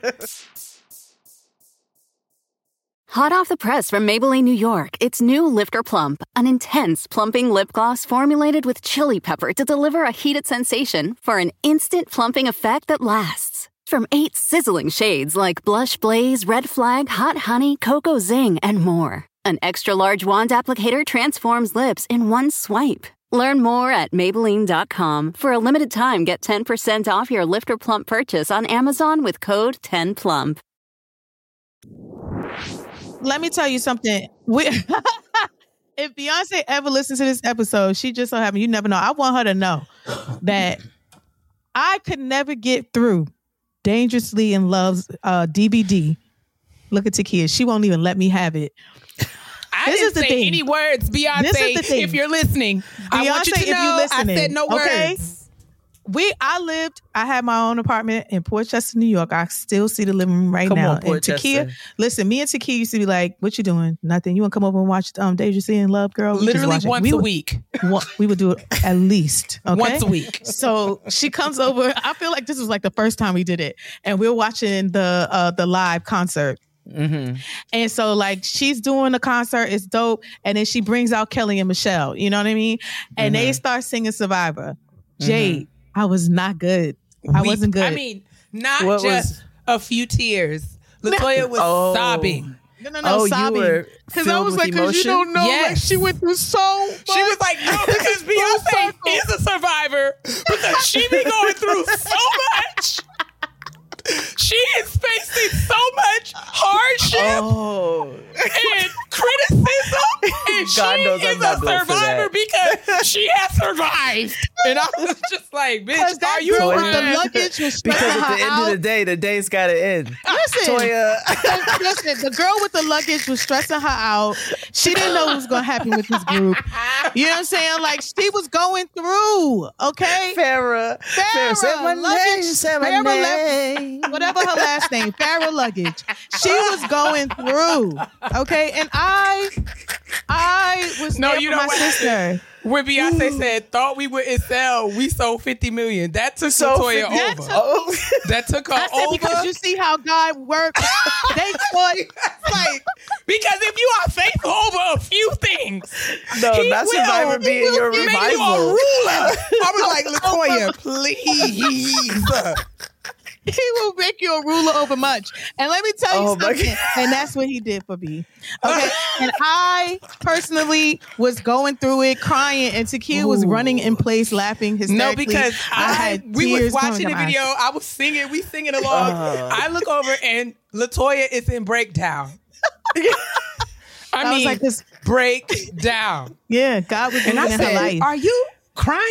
Hot off the press from Maybelline, New York, it's new Lifter Plump, an intense plumping lip gloss formulated with chili pepper to deliver a heated sensation for an instant plumping effect that lasts. From 8 sizzling shades like Blush Blaze, Red Flag, Hot Honey, Cocoa Zing, and more. An extra large wand applicator transforms lips in one swipe. Learn more at Maybelline.com. For a limited time, get 10% off your Lifter Plump purchase on Amazon with code 10PLUMP. Let me tell you something. If Beyonce ever listens to this episode, she just so happened, you never know. I want her to know that I could never get through Dangerously in Love's DVD. Look at Takia. She won't even let me have it. I didn't say any words, Beyonce. This is the thing. If you're listening, Beyonce, I want you to know I said no words. I had my own apartment in Port Chester, New York. I still see the living room right now. On, Port Takia, listen, me and Takia used to be like, what you doing? Nothing. You want to come over and watch Dangerously in Love, girl? Literally once a week. We would do it at least. Okay? Once a week. So she comes over. I feel like this was like the first time we did it. And we were watching the live concert Mm-hmm. And so like she's doing the concert, it's dope, and then she brings out Kelly and Michelle, you know what I mean? And they start singing Survivor. Jade, I was not good. I wasn't good. I mean, not just a few tears. LaToya was sobbing. No, sobbing. Because I was like, because you don't know, like, she went through so much. She was like, no, because Beyonce is a survivor. Because she be going through so much. She is facing so much hardship and criticism, and God knows she is a survivor because she has survived. And I was just like, bitch, are you with the luggage was because at the end of the day, the day's got to end. Listen, the girl with the luggage was stressing her out. She didn't know what was going to happen with this group. You know what I'm saying? Like, she was going through, okay? Farrah luggage. Whatever her last name, Farrah luggage. She was going through, okay? And I was there for my sister. When Beyonce said, thought we wouldn't sell, we sold 50 million. That took LaToya over. That took her over. Because you see how God works. They thought, like, because if you are faithful over a few things, not Survivor being your revival. You a ruler. I was like, LaToya, please. He will make you a ruler over much. And let me tell you something. And that's what he did for me. Okay. And I personally was going through it, crying, and Takia was running in place, laughing hysterically. No, because we was watching the video. I was singing. We singing along. I look over and LaToya is in breakdown. I mean, was like this breakdown. Yeah, God was moving in her life. Are you crying?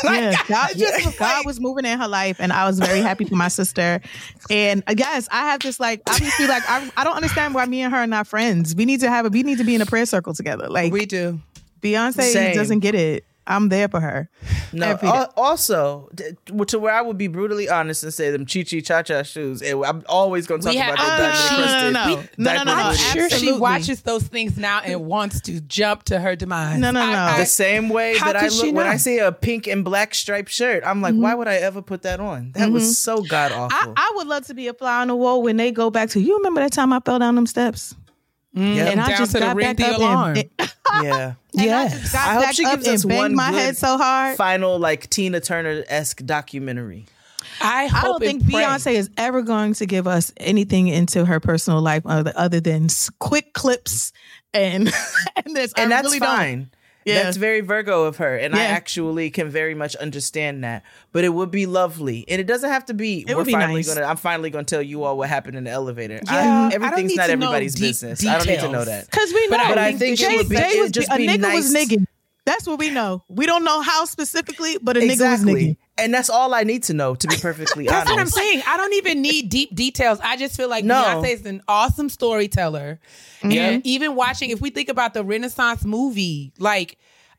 God was moving in her life, and I was very happy for my sister. And yes, I have this like obviously like I don't understand why me and her are not friends. We need to be in a prayer circle together. Like we do. Beyonce doesn't get it. I'm there for her. No, also to where I would be brutally honest and say them Chi-Chi Cha-Cha shoes. And I'm always going to talk about the No. I'm sure she watches those things now and wants to jump to her demise. No. The same way that I look when I see a pink and black striped shirt, I'm like, why would I ever put that on? That was so god awful. I would love to be a fly on the wall when they go back to, you remember that time I fell down them steps? And I just got back up alarm. Yeah. I hope she gives us one my head so hard. Final like Tina Turner-esque documentary. I don't think Beyonce is ever going to give us anything into her personal life other than quick clips and this. And that's really fine. Yeah. That's very Virgo of her. And I actually can very much understand that. But it would be lovely. And it doesn't have to be, I'm finally going to tell you all what happened in the elevator. Yeah, everything's not everybody's business. Details. I don't need to know that. Because we know. But I think it would be a nigga was nigging. That's what we know. We don't know how specifically, but a nigga was nigging. And that's all I need to know, to be perfectly honest. That's what I'm saying. I don't even need deep details. I just feel like Beyonce is an awesome storyteller. Mm-hmm. And even watching, if we think about the Renaissance movie, like,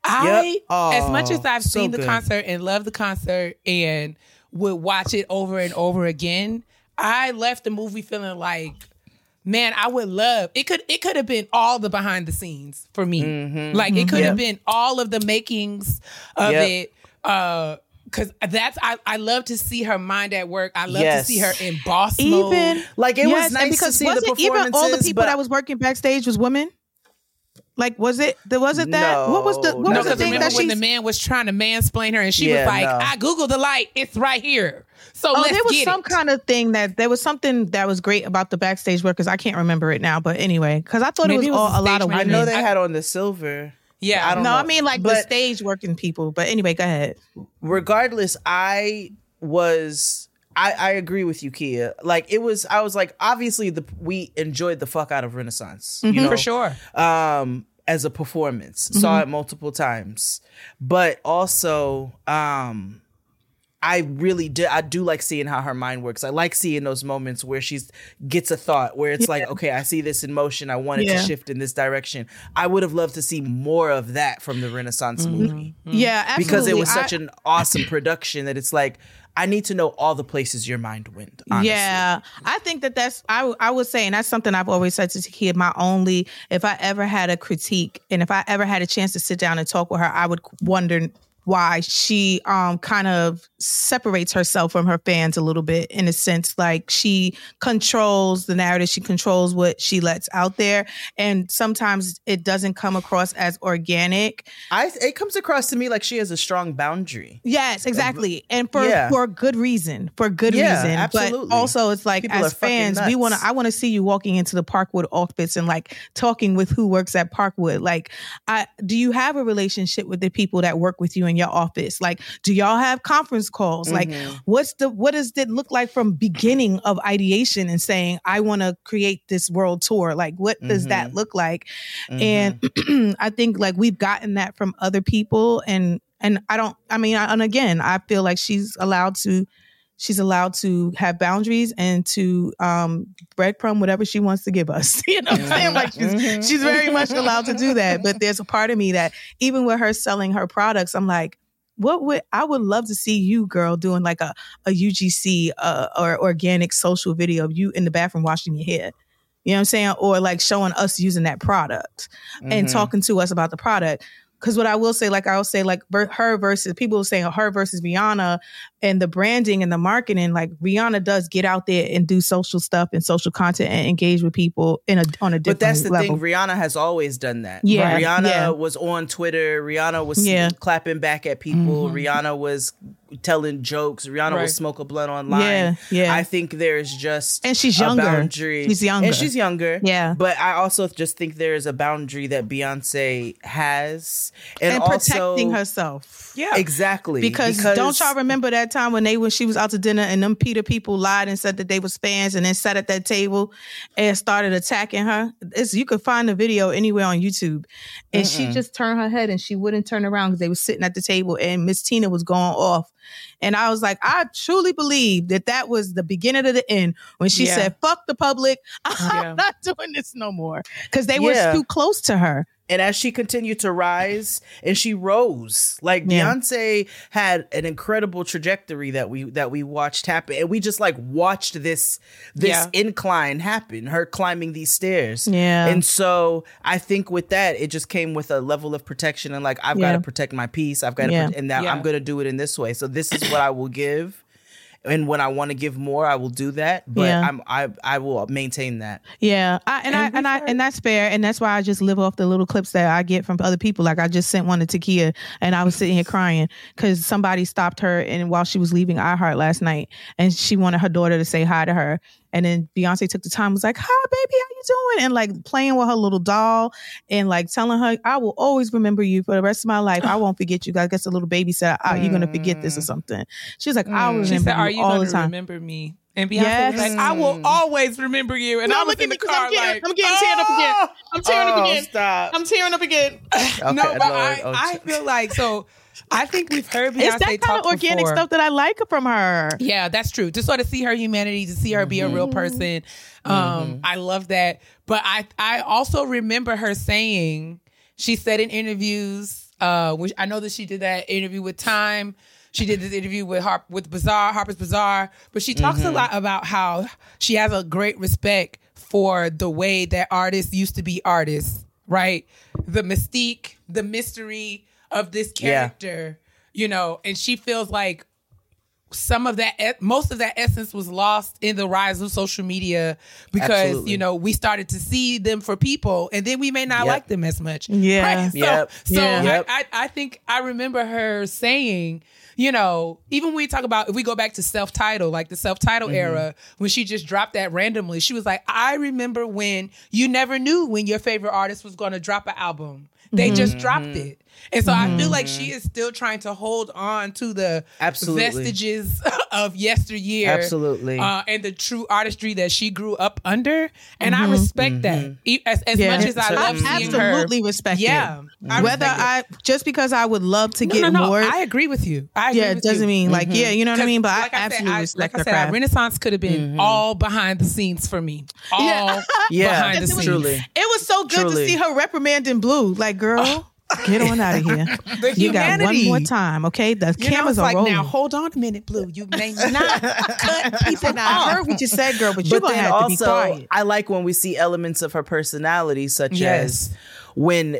as much as I've seen the concert and love the concert and would watch it over and over again, I left the movie feeling like, man, I would love it. Could have been all the behind the scenes for me. Mm-hmm. Like it could have been all of the makings of it. Because I love to see her mind at work. I love to see her in boss mode. Like it was nice to see the performances. Even all the people that was working backstage was women. Like, was it that? No. What was the thing that when the man was trying to mansplain her and she was like, I Googled the light. It's right here. So let's there was get some kind of thing there was something that was great about the backstage workers. I can't remember it now, but anyway, because I thought it was a lot of women. I know they had on the silver. Yeah. I don't know. I mean like the stage working people. But anyway, go ahead. Regardless, I agree with you, Kia. Like I was like, obviously we enjoyed the fuck out of Renaissance. Mm-hmm. You know? For sure. As a performance. Mm-hmm. Saw it multiple times. But also, I do like seeing how her mind works. I like seeing those moments where she gets a thought, where it's like, okay, I see this in motion. I want it to shift in this direction. I would have loved to see more of that from the Renaissance movie. Mm-hmm. Yeah, absolutely. Because it was such an awesome production that it's like, I need to know all the places your mind went, honestly. Yeah, I think that's, I would say, and that's something I've always said to Takia, if I ever had a critique and if I ever had a chance to sit down and talk with her, I would wonder why she kind of separates herself from her fans a little bit, in a sense. Like, she controls the narrative, she controls what she lets out there, and sometimes it doesn't come across as organic. It comes across to me like she has a strong boundary. Yes, exactly, and for good reason. For good reason, absolutely. But also it's like, people as fans, I want to see you walking into the Parkwood office and like talking with who works at Parkwood. Like, do you have a relationship with the people that work with you in your office? Like, do y'all have conference calls? Like, what does it look like from beginning of ideation and saying, I want to create this world tour? Like, what does that look like? And I think like we've gotten that from other people, and again, I feel like she's allowed to have boundaries and to breadcrumb whatever she wants to give us. You know what I'm saying? Like, she's very much allowed to do that. But there's a part of me that even with her selling her products, I'm like, I would love to see you, girl, doing like a UGC or organic social video of you in the bathroom washing your hair. You know what I'm saying? Or like showing us using that product and talking to us about the product. Because what I will say, like her versus Rihanna, and the branding and the marketing, like Rihanna does get out there and do social stuff and social content and engage with people on a different level. But that's the thing, Rihanna has always done that. Yeah, Rihanna was on Twitter. Rihanna was clapping back at people. Rihanna was telling jokes. Rihanna will smoke a blunt online. I think there's just and she's younger. A boundary. She's younger. And she's younger. Yeah. But I also just think there's a boundary that Beyonce has. And protecting herself. Yeah. Exactly. Because don't y'all remember that time when she was out to dinner and them PETA people lied and said that they was fans and then sat at that table and started attacking her? You could find the video anywhere on YouTube. And she just turned her head and she wouldn't turn around because they were sitting at the table and Miss Tina was going off. And I was like, I truly believe that was the beginning of the end when she said, fuck the public. I'm not doing this no more. Because they were too close to her. And as she continued to rise, and she rose, like Beyonce had an incredible trajectory that we watched happen, and we just like watched this incline happen, her climbing these stairs. Yeah. And so I think with that, it just came with a level of protection, and like I've got to protect my peace. I've got to, and that I'm going to do it in this way. So this is what I will give. And when I want to give more, I will do that. But I will maintain that. Yeah, and that's fair. And that's why I just live off the little clips that I get from other people. Like I just sent one to Takia, and I was sitting here crying because somebody stopped her and while she was leaving iHeart last night, and she wanted her daughter to say hi to her. And then Beyonce took the time, was like, hi, baby, how you doing? And like playing with her little doll and like telling her, I will always remember you for the rest of my life. I won't forget you. I guess the little baby said, you're going to forget this or something. She was like, I'll remember you all the time. Remember me? And Beyonce was like, I will always remember you. And I was in the car like, I'm getting teared up again. I'm tearing up again. Stop. I'm tearing up again. Okay, no, but I feel like, so I think we've heard Beyonce talk before. It's that kind of organic stuff that I like from her. Yeah, that's true. To sort of see her humanity, to see her be a real person. I love that. But I also remember her saying, she said in interviews, which I know that she did that interview with Time. She did this interview with Harper's Bazaar. But she talks a lot about how she has a great respect for the way that artists used to be artists, right? The mystique, the mystery of this character, you know, and she feels like most of that essence was lost in the rise of social media because, you know, we started to see them for people and then we may not like them as much. Yeah. Right? I think I remember her saying, you know, even when we talk about, if we go back to self-title, like the self-title era, when she just dropped that randomly, she was like, I remember when you never knew when your favorite artist was going to drop an album. They just dropped it. And so I feel like she is still trying to hold on to the vestiges of yesteryear. Absolutely. And the true artistry that she grew up under. And I respect that. As much as I love seeing her. Absolutely respect it. Yeah. Just because I would love to get more. I agree with you. It doesn't mean like, you know what I mean? But I absolutely respect her craft. Renaissance could have been all behind the scenes for me. All behind the scenes. Truly. It was so good to see her reprimanding Blue. Like, girl, get on out of here. You got one more time, okay? The cameras are rolling. Now, hold on a minute, Blue. You may not cut people off. I heard what you said, girl, but you're going to have to be quiet. I like when we see elements of her personality, such as when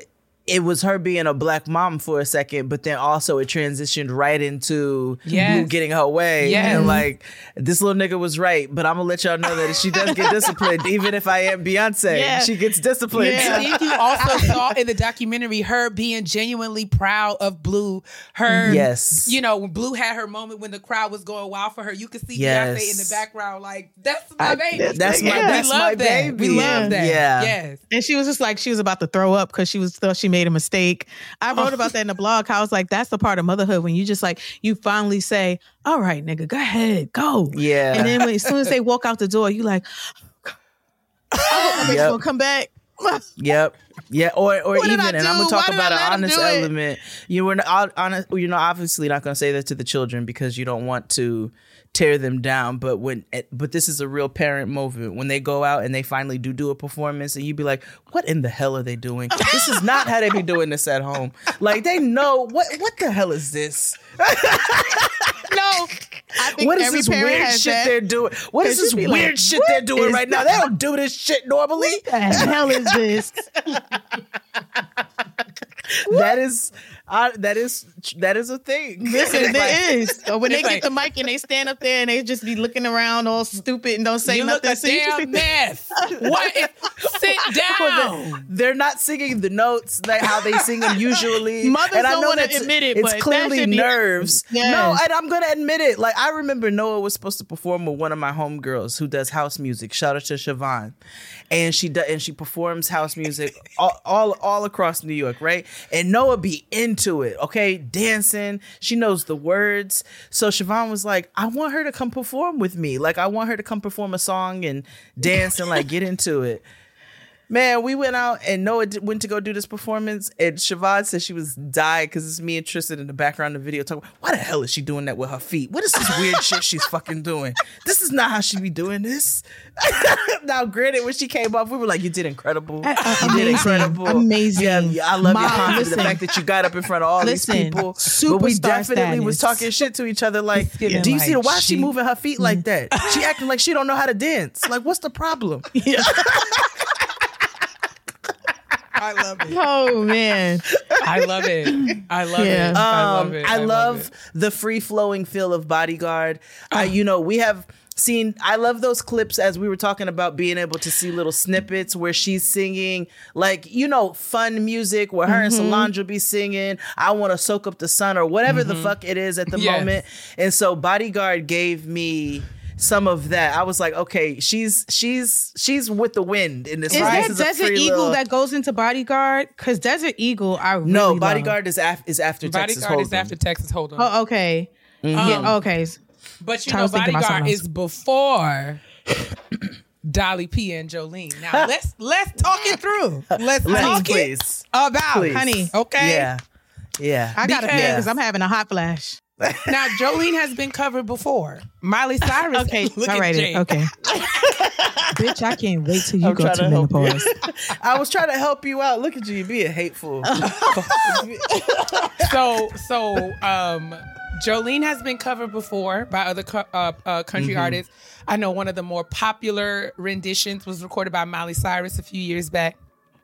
it was her being a black mom for a second, but then also it transitioned right into Blue getting her way. Yes. And like, this little nigga was right, but I'm gonna let y'all know that if she does get disciplined, even if I am Beyonce, she gets disciplined. Yeah. I think you also saw in the documentary her being genuinely proud of Blue. Her, you know, when Blue had her moment when the crowd was going wild for her, you could see Beyonce in the background like, that's my baby. That's my baby. We love that. Yeah. Yes. And she was just like, she was about to throw up because thought she made a mistake. I wrote about that in the blog. I was like, that's the part of motherhood when you just like, you finally say, all right, nigga, go ahead, go. Yeah. And then as soon as they walk out the door, you like, I hope my bitch gonna come back. Yep. Yeah. Or even, and I'm gonna talk about an honest element. You're obviously not gonna say that to the children because you don't want to tear them down, but this is a real parent moment when they go out and they finally do a performance and you be like, what in the hell are they doing? This is not how they be doing this at home. Like, they know what the hell is this? No, I think what is this weird shit they're doing? What is this weird shit they're doing right now? They don't do this shit normally. What the hell is this? That is a thing. Listen, it is. So when they get the mic and they stand up there and they just be looking around all stupid and don't say nothing. Look a damn mess. Sit down. They're not singing the notes like how they sing them usually. Mothers don't want to admit it, it's clearly nerves. Yes. No, and I'm gonna admit it. Like, I remember Noah was supposed to perform with one of my homegirls who does house music. Shout out to Siobhan. And she performs house music all across New York, right? And Noah be into it, okay? Dancing. She knows the words. So Siobhan was like, I want her to come perform with me. Like, I want her to come perform a song and dance and like get into it. Man, we went out and Noah went to go do this performance, and Siobhan said she was dying because it's me and Tristan in the background of the video talking, why the hell is she doing that with her feet? What is this weird shit she's fucking doing? This is not how she be doing this. Now, granted, when she came up, we were like, you did incredible. You did incredible. Amazing. Yeah, I love your confidence. The fact that you got up in front of all these people. But we definitely was talking shit to each other like, do you see why she moving her feet like that? She acting like she don't know how to dance. Like, what's the problem? Yeah. I love it. Oh, man. I love it. I love it. I love it. I love the free-flowing feel of Bodyguard. We have seen, I love those clips as we were talking about being able to see little snippets where she's singing, like, fun music where her and Solange will be singing, I Want to Soak Up the Sun or whatever the fuck it is at the moment. And so Bodyguard gave me some of that. I was like, okay, she's with the wind in this. Is that Desert Eagle that goes into Bodyguard? Because Desert Eagle, no, Bodyguard is after Texas Hold'em. Bodyguard is after Texas Hold'em. Oh, okay. Yeah, okay. But Bodyguard is before Dolly P and Jolene. Now let's talk it through. Let's talk it about, honey. Okay. Yeah. I got a fan because I'm having a hot flash. Now, Jolene has been covered before. Miley Cyrus. Okay, all right. Okay. Bitch, I can't wait till you go to menopause. I was trying to help you out. Look at you being hateful. So, Jolene has been covered before by other country artists. I know one of the more popular renditions was recorded by Miley Cyrus a few years back.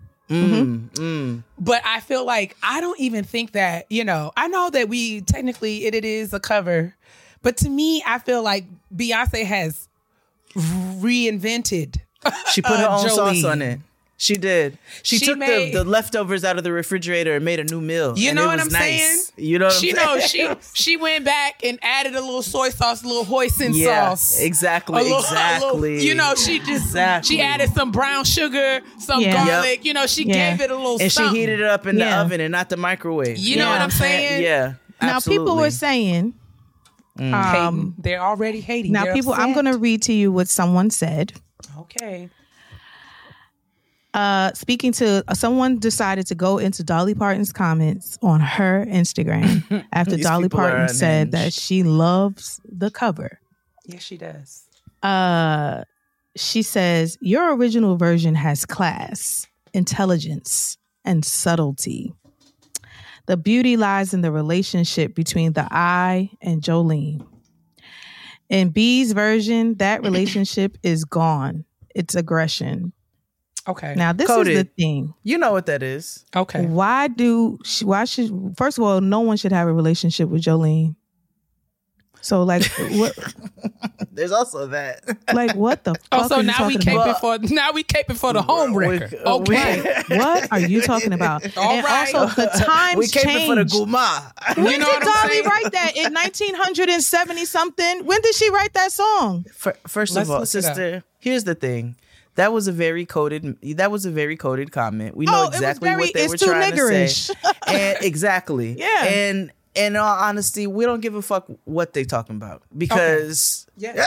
But I feel like I don't even think that, I know that we technically it is a cover, but to me, I feel like Beyonce has reinvented. She put her own sauce on it. She did. She took the leftovers out of the refrigerator and made a new meal. You know what I'm saying? You know what I'm saying? She went back and added a little soy sauce, a little hoisin sauce. Exactly. She added some brown sugar, some garlic. She gave it a little and something. She heated it up in the oven and not the microwave. You know what I'm saying? Yeah. Now absolutely. people were saying hating. They're already hating. Now They're people upset. I'm going to read to you what someone said. Okay. Speaking to someone decided to go into Dolly Parton's comments on her Instagram after Dolly Parton said that she loves the cover. Yes, she does. She says, your original version has class, intelligence, and subtlety. The beauty lies in the relationship between the I and Jolene. In B's version, that relationship is gone. It's aggression. Okay. Now this is the thing. You know what that is. Okay. Why should first of all, no one should have a relationship with Jolene. So like what? There's also that. Like what the fuck? So now we caping for the home wrecker. Okay. What are you talking about? All right. Also the times we caping for the guma. When did Dolly write that? In 1970 something? When did she write that song? First of all, sister, here's the thing. That was a very coded comment. We know exactly what they were trying to say. And exactly. Yeah. And in all honesty, we don't give a fuck what they talking about because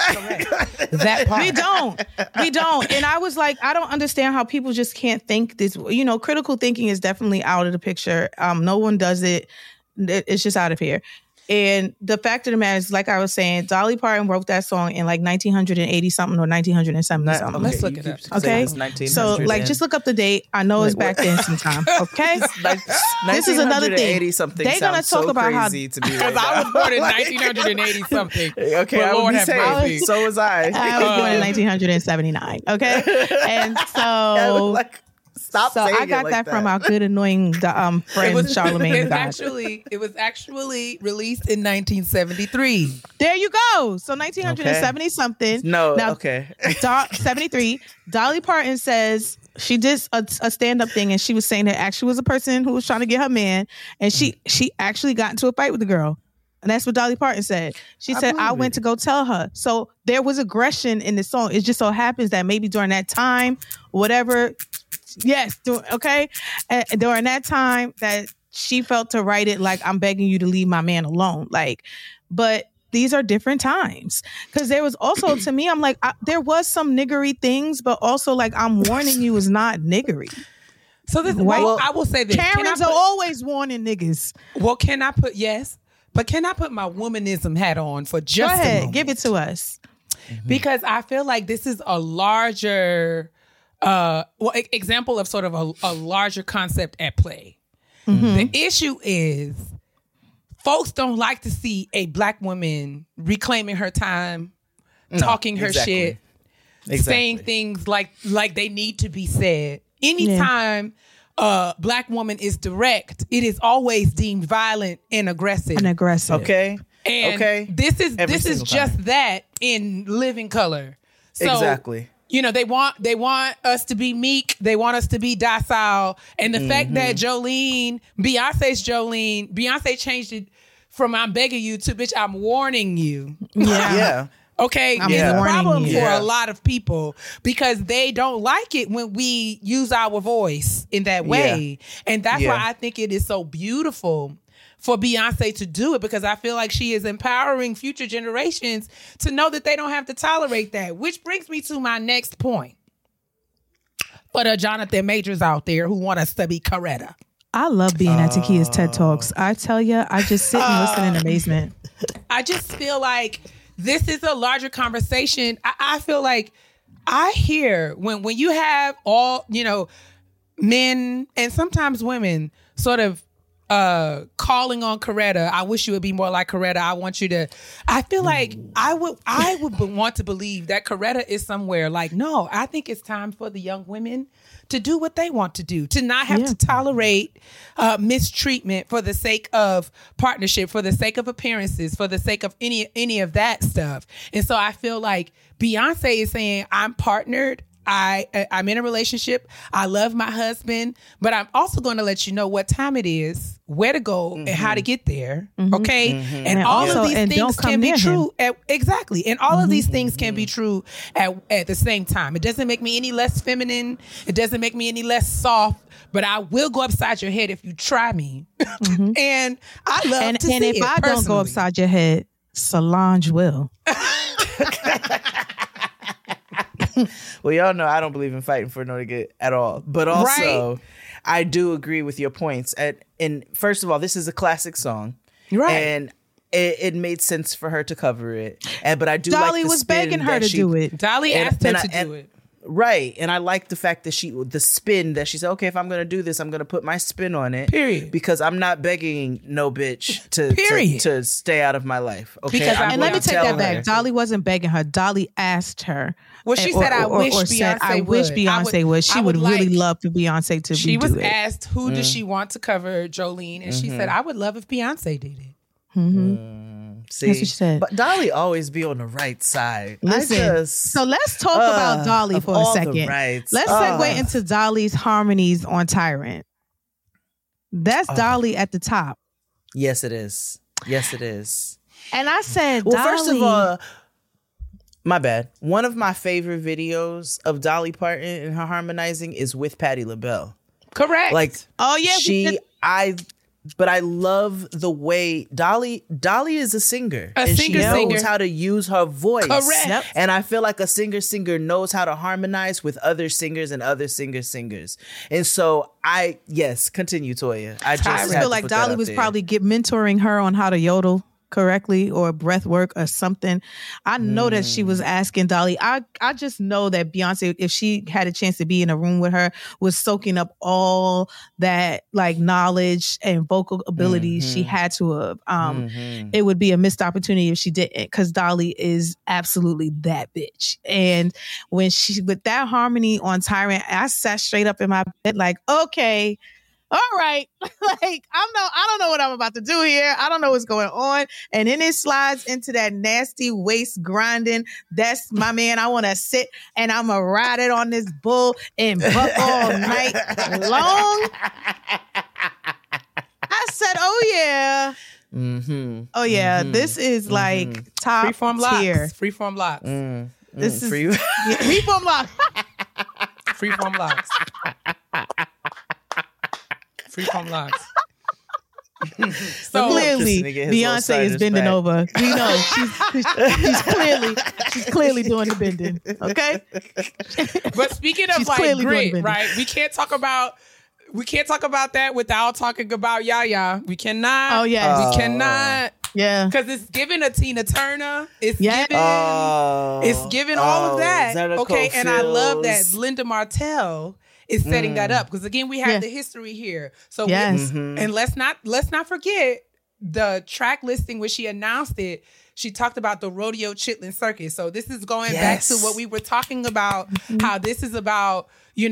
that part. We don't. And I was like, I don't understand how people just can't think this. You know, critical thinking is definitely out of the picture. No one does it. It's just out of here. And the fact of the matter is, like I was saying, Dolly Parton wrote that song in like 1980 something or 1970 something. Okay, let's look it up. Okay, so like just look up the date. I know it's back then sometime. Okay, this is another thing. They're gonna talk about how because I was born in 1980 something. Okay, I would say so was I. I was born in 1979. Okay, and so. Stop saying I got that from our good annoying friend Charlamagne. It was actually released in 1973. There you go. So 1970 something. No, now, okay. 73. Dolly Parton says she did a stand-up thing, and she was saying that actually was a person who was trying to get her man, and she actually got into a fight with the girl. And that's what Dolly Parton said. She said, I went to go tell her. So there was aggression in the song. It just so happens that maybe during that time, whatever. Yes. Okay. And during that time that she felt to write it like, I'm begging you to leave my man alone. Like, but these are different times. Because there was also, to me, I'm like, there was some niggery things, but also like, I'm warning you is not niggery. So this, well, I will say this. Karens are always warning niggas. Well, can I put my womanism hat on for just Go ahead, a moment? Give it to us. Because I feel like this is a larger... example of sort of a larger concept at play. Mm-hmm. The issue is folks don't like to see a black woman reclaiming her time, talking her shit, saying things like they need to be said. Anytime a black woman is direct, it is always deemed violent and aggressive. Okay. And this is just that in living color. So, exactly. You know, they want us to be meek. They want us to be docile. And the fact that Beyonce changed it from I'm begging you to, bitch, I'm warning you. Yeah. Okay. It's a problem for a lot of people because they don't like it when we use our voice in that way. Yeah. And that's why I think it is so beautiful for Beyonce to do it, because I feel like she is empowering future generations to know that they don't have to tolerate that. Which brings me to my next point. For the Jonathan Majors out there who want us to be Coretta. I love being at Takia's TED Talks. I tell you, I just sit and listen in amazement. I just feel like this is a larger conversation. I feel like I hear when you have all, men and sometimes women sort of calling on Coretta. I wish you would be more like Coretta. I want you to. I feel like I would want to believe that Coretta is somewhere like, no, I think it's time for the young women to do what they want to do, to not have to tolerate mistreatment for the sake of partnership, for the sake of appearances, for the sake of any of that stuff. And so I feel like Beyonce is saying, I'm partnered. I'm in a relationship. I love my husband, but I'm also going to let you know what time it is, where to go, and how to get there. Okay. And all of these things can be true. Exactly. And all of these things can be true at the same time. It doesn't make me any less feminine. It doesn't make me any less soft, but I will go upside your head if you try me. And I love to see it. And if I don't go upside your head, Solange will. Well, y'all know I don't believe in fighting for no nigga at all. But also, I do agree with your points. And first of all, this is a classic song. Right. And it made sense for her to cover it. But I do Dolly like the was spin begging her to do it. Dolly asked her to do it. Right. And I like the fact that the spin that she said, okay, if I'm going to do this, I'm going to put my spin on it. Period. Because I'm not begging no bitch to stay out of my life. Okay. And let me take that back. Dolly wasn't begging her. Dolly asked her. Well, she said, I wish Beyonce would. She would really love for Beyonce to redo it. She was asked, who does she want to cover Jolene? And she said, I would love if Beyonce did it. See, that's what she said. But Dolly always be on the right side. Listen, so let's talk about Dolly for a second. Let's segue into Dolly's harmonies on Tyrant. That's Dolly at the top. Yes, it is. Yes, it is. And I said, well, Dolly, first of all, my bad. One of my favorite videos of Dolly Parton and her harmonizing is with Patti LaBelle. Correct. Like, oh yeah, but I love the way Dolly is a singer. She knows how to use her voice. Correct. Yep. And I feel like a singer knows how to harmonize with other singers and other singers. And so continue, Toya. I just feel like Dolly was probably mentoring her on how to yodel correctly or breath work or something. I know that she was asking Dolly. I just know that Beyonce, if she had a chance to be in a room with her, was soaking up all that like knowledge and vocal abilities she had to have. It would be a missed opportunity if she didn't, because Dolly is absolutely that bitch. And when with that harmony on Tyrant, I sat straight up in my bed like, okay, all right, like I don't know what I'm about to do here. I don't know what's going on. And then it slides into that nasty waist grinding. That's my man. I want to sit and I'm gonna ride it on this bull and buck all night long. I said, oh yeah. Oh yeah. This is like top tier. Freeform locks. This is freeform locks. Freeform locks. Freeform locks. So clearly, Beyonce is bending over. We know she's clearly doing the bending. Okay. But speaking of like grit, right? We can't talk about that without talking about Yaya. We cannot. Oh yeah, we cannot. Yeah, because it's giving a Tina Turner. It's giving all of that. Okay, and I love that Linda Martell is setting that up, because again we have the history here. So and let's not forget the track listing when she announced it. She talked about the Rodeo Chitlin Circus. So this is going back to what we were talking about, how this is about,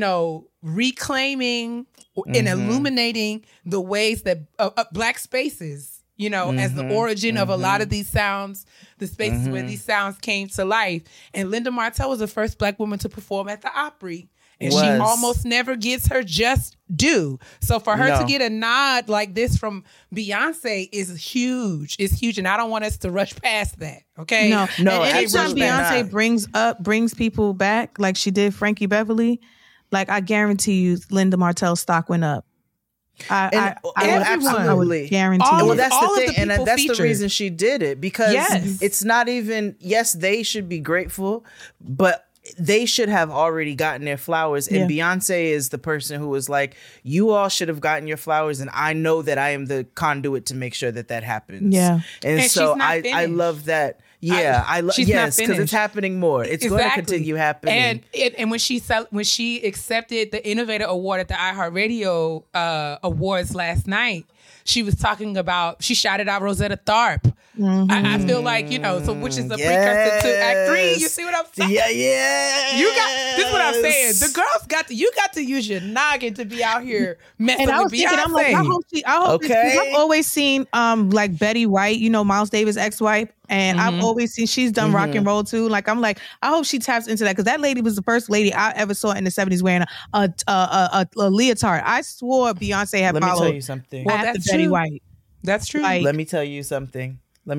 reclaiming and illuminating the ways that Black spaces, as the origin of a lot of these sounds, the spaces where these sounds came to life. And Linda Martell was the first Black woman to perform at the Opry. And she almost never gets her just due. So for her to get a nod like this from Beyonce is huge. It's huge. And I don't want us to rush past that. Okay? No. And anytime Beyonce brings people back, like she did Frankie Beverly, like I guarantee you Linda Martell's stock went up. I absolutely guarantee. Well, that's the thing, and that's the reason she did it, because it's not even. Yes, they should be grateful, but they should have already gotten their flowers. And Beyonce is the person who was like, "You all should have gotten your flowers, and I know that I am the conduit to make sure that happens." Yeah, and so I love that. Yeah, I love because it's happening more. It's going to continue happening. And when she accepted the Innovator Award at the iHeartRadio Awards last night, she was talking about, she shouted out Rosetta Tharpe. I feel like, so which is a precursor to Act 3. You see what I'm saying? Yeah. This is what I'm saying. The girls you got to use your noggin to be out here messing with Beyonce. I'm like, I hope I've always seen like Betty White, Miles Davis' ex-wife. And I've always seen she's done rock and roll too. Like, I'm like, I hope she taps into that, because that lady was the first lady I ever saw in the 70s wearing a leotard. I swore Beyonce had followed. Let me tell you something. Well, that's Betty White. That's true. Like, let me tell you something.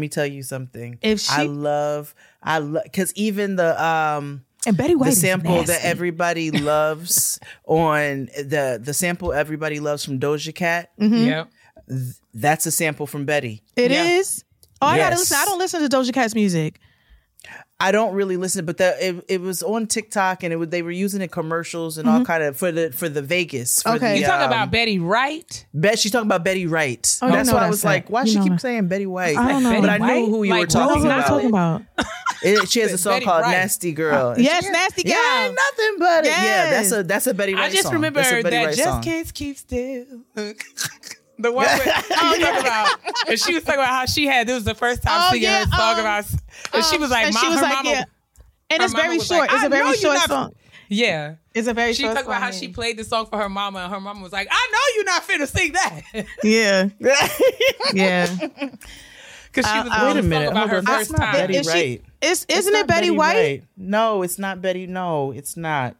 If she, I love, because even the and Betty White, the sample that everybody loves on the sample everybody loves from Doja Cat. Yeah, that's a sample from Betty. It is. Oh, I gotta listen. I don't listen to Doja Cat's music. I don't really listen, but it was on TikTok, and they were using it commercials and all kind of for the Vegas. Okay, you talking about Betty Wright? She's talking about Betty Wright. Oh, that's why I was like, why she keep saying Betty White? I don't know, but I knew who you were talking about. She has a song Betty called Wright. Nasty Girl. Yes, Nasty Girl. Yeah, ain't nothing but it. Yes. Yeah, that's a Betty Wright song. I just remember that Just Can't Keep Still. The one where she was talking about how she had, this was the first time singing her song about, and she was like, mama. Yeah. And it's very short. It's a very short song. Yeah. It's a very she short song. She talked about how she played the song for her mama, and her mama was like, I know you're not finna sing that. Yeah. Yeah. Because she was wait a minute. about her first time. Betty Wright. Isn't it Betty White? No, it's not Betty. No, it's not.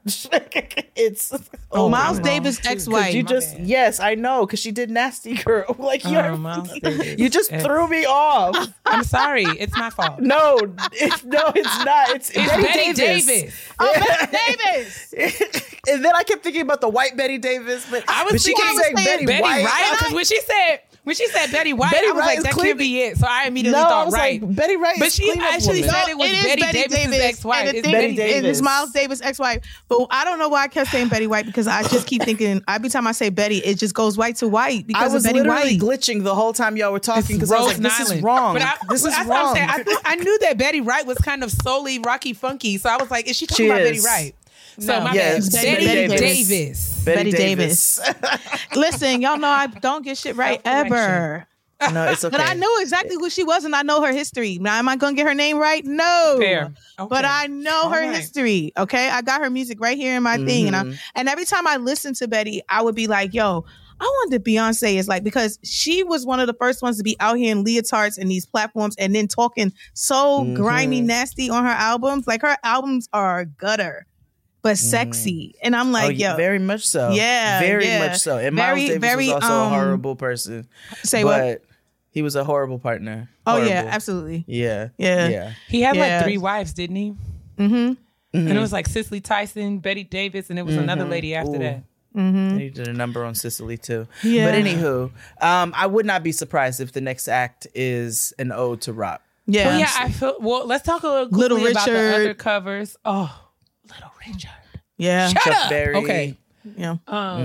It's Miles Davis' ex-wife. You just yes, I know, because she did Nasty Girl. Like you just threw me off. I'm sorry, it's my fault. No, it's not. It's Betty Davis. Oh, Betty Davis. And then I kept thinking about the white Betty Davis, but I was thinking Betty Wright, because when she said Betty White, I was like, that can't be it. So I immediately thought Wright. Like, Betty Wright. But she actually said it was Betty Davis' ex-wife. It's Betty Davis. It's Miles Davis' ex-wife. But I don't know why I kept saying Betty White, because I just keep thinking every time I say Betty, it just goes white to white because of Betty White. I was literally glitching the whole time y'all were talking because I was like, this is wrong. This is wrong. I knew that Betty Wright was kind of solely Rocky Funky. So I was like, is she talking about Betty Wright? So my bad. Betty Davis. Betty Davis. Listen, y'all know I don't get shit right ever. No, it's okay. But I knew exactly who she was, and I know her history. Now, am I going to get her name right? No. Fair. Okay. But I know her history, okay? I got her music right here in my thing. And every time I listen to Betty, I would be like, yo, I wonder if Beyonce is like, because she was one of the first ones to be out here in leotards and these platforms and then talking so grimy, nasty on her albums. Like, her albums are gutter, but sexy. And I'm like, yo. Very much so. Yeah. Very much so. And Miles Davis was also a horrible person. Say what? He was a horrible partner. Oh, yeah, absolutely. Yeah. He had like 3 wives, didn't he? And it was like Cicely Tyson, Betty Davis, and it was another lady after that. He did a number on Cicely too. Yeah. But anywho, I would not be surprised if the next act is an ode to rock. Yeah. Well, I feel. Well, let's talk a little quickly about the other covers. Oh, Little Richard. Yeah. Chuck up. Berry. Okay. Yeah.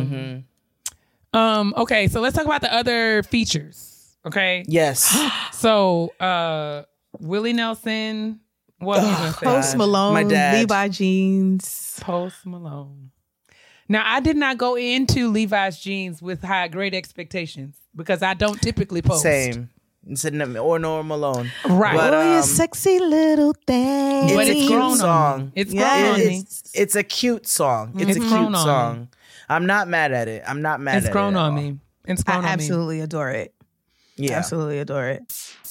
Okay, so let's talk about the other features. Okay. Yes. So, Willie Nelson. What was I say? Post Malone. My dad. Levi Jeans. Post Malone. Now, I did not go into Levi's jeans with great expectations because I don't typically post. Same. Or Norma Malone. Right. But, you sexy little thing. But it's grown song. on me. It's grown on me. It's a cute song. It's a cute song. I'm not mad at it. I'm not mad at it. It's grown on me. It's grown on me. I absolutely adore it. Yeah. Absolutely adore it.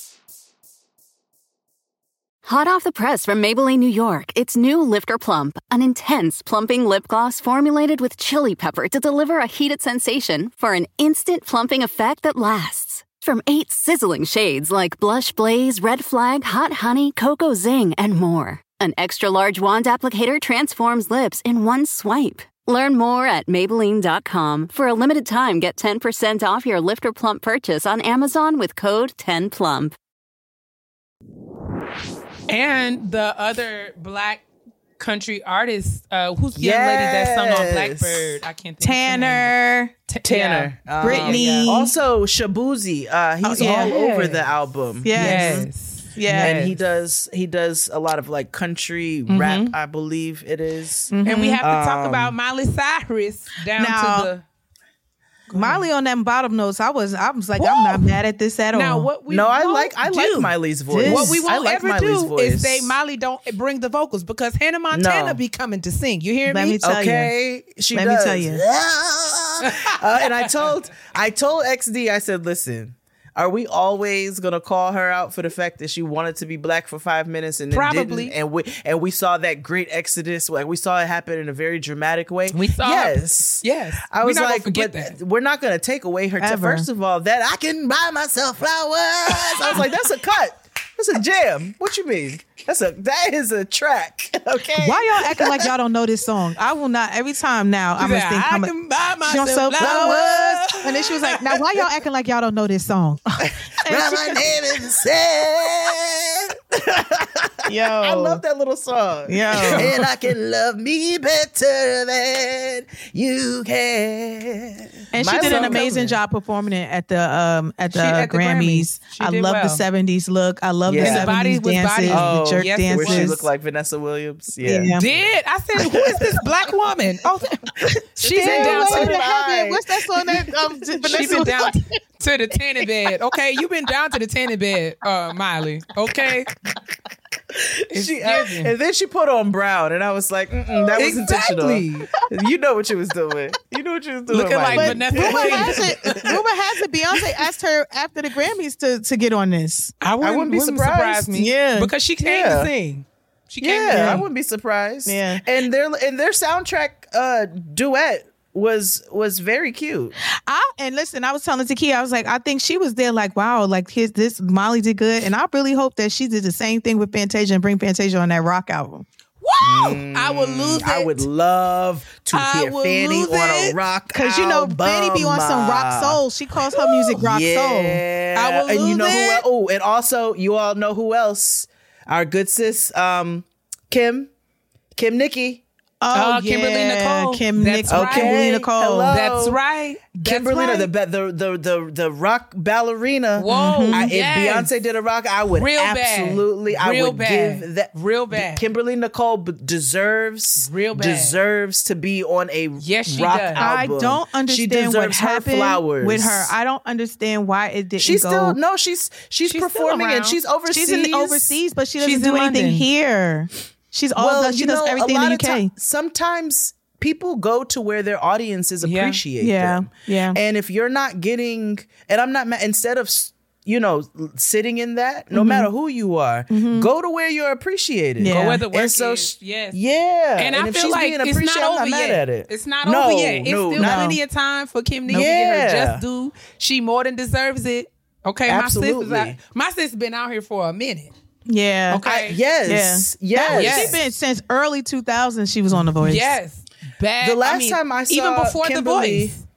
Hot off the press from Maybelline, New York, it's new Lifter Plump, an intense plumping lip gloss formulated with chili pepper to deliver a heated sensation for an instant plumping effect that lasts. From 8 sizzling shades like Blush Blaze, Red Flag, Hot Honey, Cocoa Zing, and more. An extra large wand applicator transforms lips in one swipe. Learn more at Maybelline.com. For a limited time, get 10% off your Lifter Plump purchase on Amazon with code 10PLUMP. And the other black country artist, who's the young lady that sung on Blackbird? I can't think Tanner. Tanner. Brittany. Also, Shabuzi. He's all over the album. Yes. Yeah. And he does a lot of like country rap, I believe it is. And we have to talk about Miley Cyrus down to the Miley on them bottom notes. I was like, I'm not mad at this at all. Now what we I like Miley's voice. What we won't ever Miley's do is say Miley don't bring the vocals because Hannah Montana be coming to sing. You hear me? Let me tell you. She Let does. me tell you. And I told XD, I said, listen, are we always gonna call her out for the fact that she wanted to be black for 5 minutes and then probably didn't? And we saw that great exodus, like we saw it happen in a very dramatic way. We saw yes. I was like, but we're not gonna take away her. First of all, that I can buy myself flowers. I was like, that's a cut. That's a jam. What you mean? That is a track. Okay. Why y'all acting like y'all don't know this song? I will not. Every time now, I'm gonna think I can buy myself flowers. And then she was like, "Now why y'all acting like y'all don't know this song?" My name is Sam. Yo, I love that little song. Yo, and I can love me better than you can. And she did an amazing job performing it at the Grammys. I love the 70s look. I love the 70s dances, the jerk dances. Where she looked like Vanessa Williams. Yeah. Did I said, who is this black woman? Oh, she's been down to the what's that song that she's been down to the tanning bed. Okay, you've been down to the tanning bed, Miley. Okay. And then she put on brown, and I was like, that was intentional. You know what you was doing. You know what you was doing. Looking like Vanessa. Rumor has it Beyonce asked her after the Grammys to get on this. I wouldn't be surprised. Yeah, because she came to sing. I wouldn't be surprised. Yeah, and their soundtrack duet was very cute. And listen, I was telling Takia, I was like, I think she was there like, wow, like this Molly did good. And I really hope that she did the same thing with Fantasia and bring Fantasia on that rock album. Woo! I would lose it. I would love to hear Fanny on a rock because Fanny be on some rock soul. She calls her music rock soul. I would lose it. Who? Oh, and also you all know who else? Our good sis, Kim Nicki. Oh, Kimberly Nicole. Kimberly Nicole. Hello. That's right. Kimberly, the rock ballerina. Whoa! If Beyonce did a rock, I would give that real bad. Kimberly Nicole deserves to be on a rock album. I don't understand what happened with her. I don't understand why it didn't go. She's performing and she's overseas. She's overseas, but she doesn't do anything here. She does everything in the UK. Sometimes people go to where their audiences appreciate them. Yeah. And if you're not getting, and I'm not, instead of, sitting in that, no matter who you are, go to where you're appreciated. Yeah. Go where the work is. Yes. Yeah. And I feel like it's not over yet. It's not over yet. It's still plenty of time for Kim to get her just due. She more than deserves it. Okay. Absolutely. My sis been out here for a minute. Yeah. Okay. Yes. She's been since early 2000s. She was on The Voice. Yes. Bad. The last time I saw even before Kimberly, The Voice,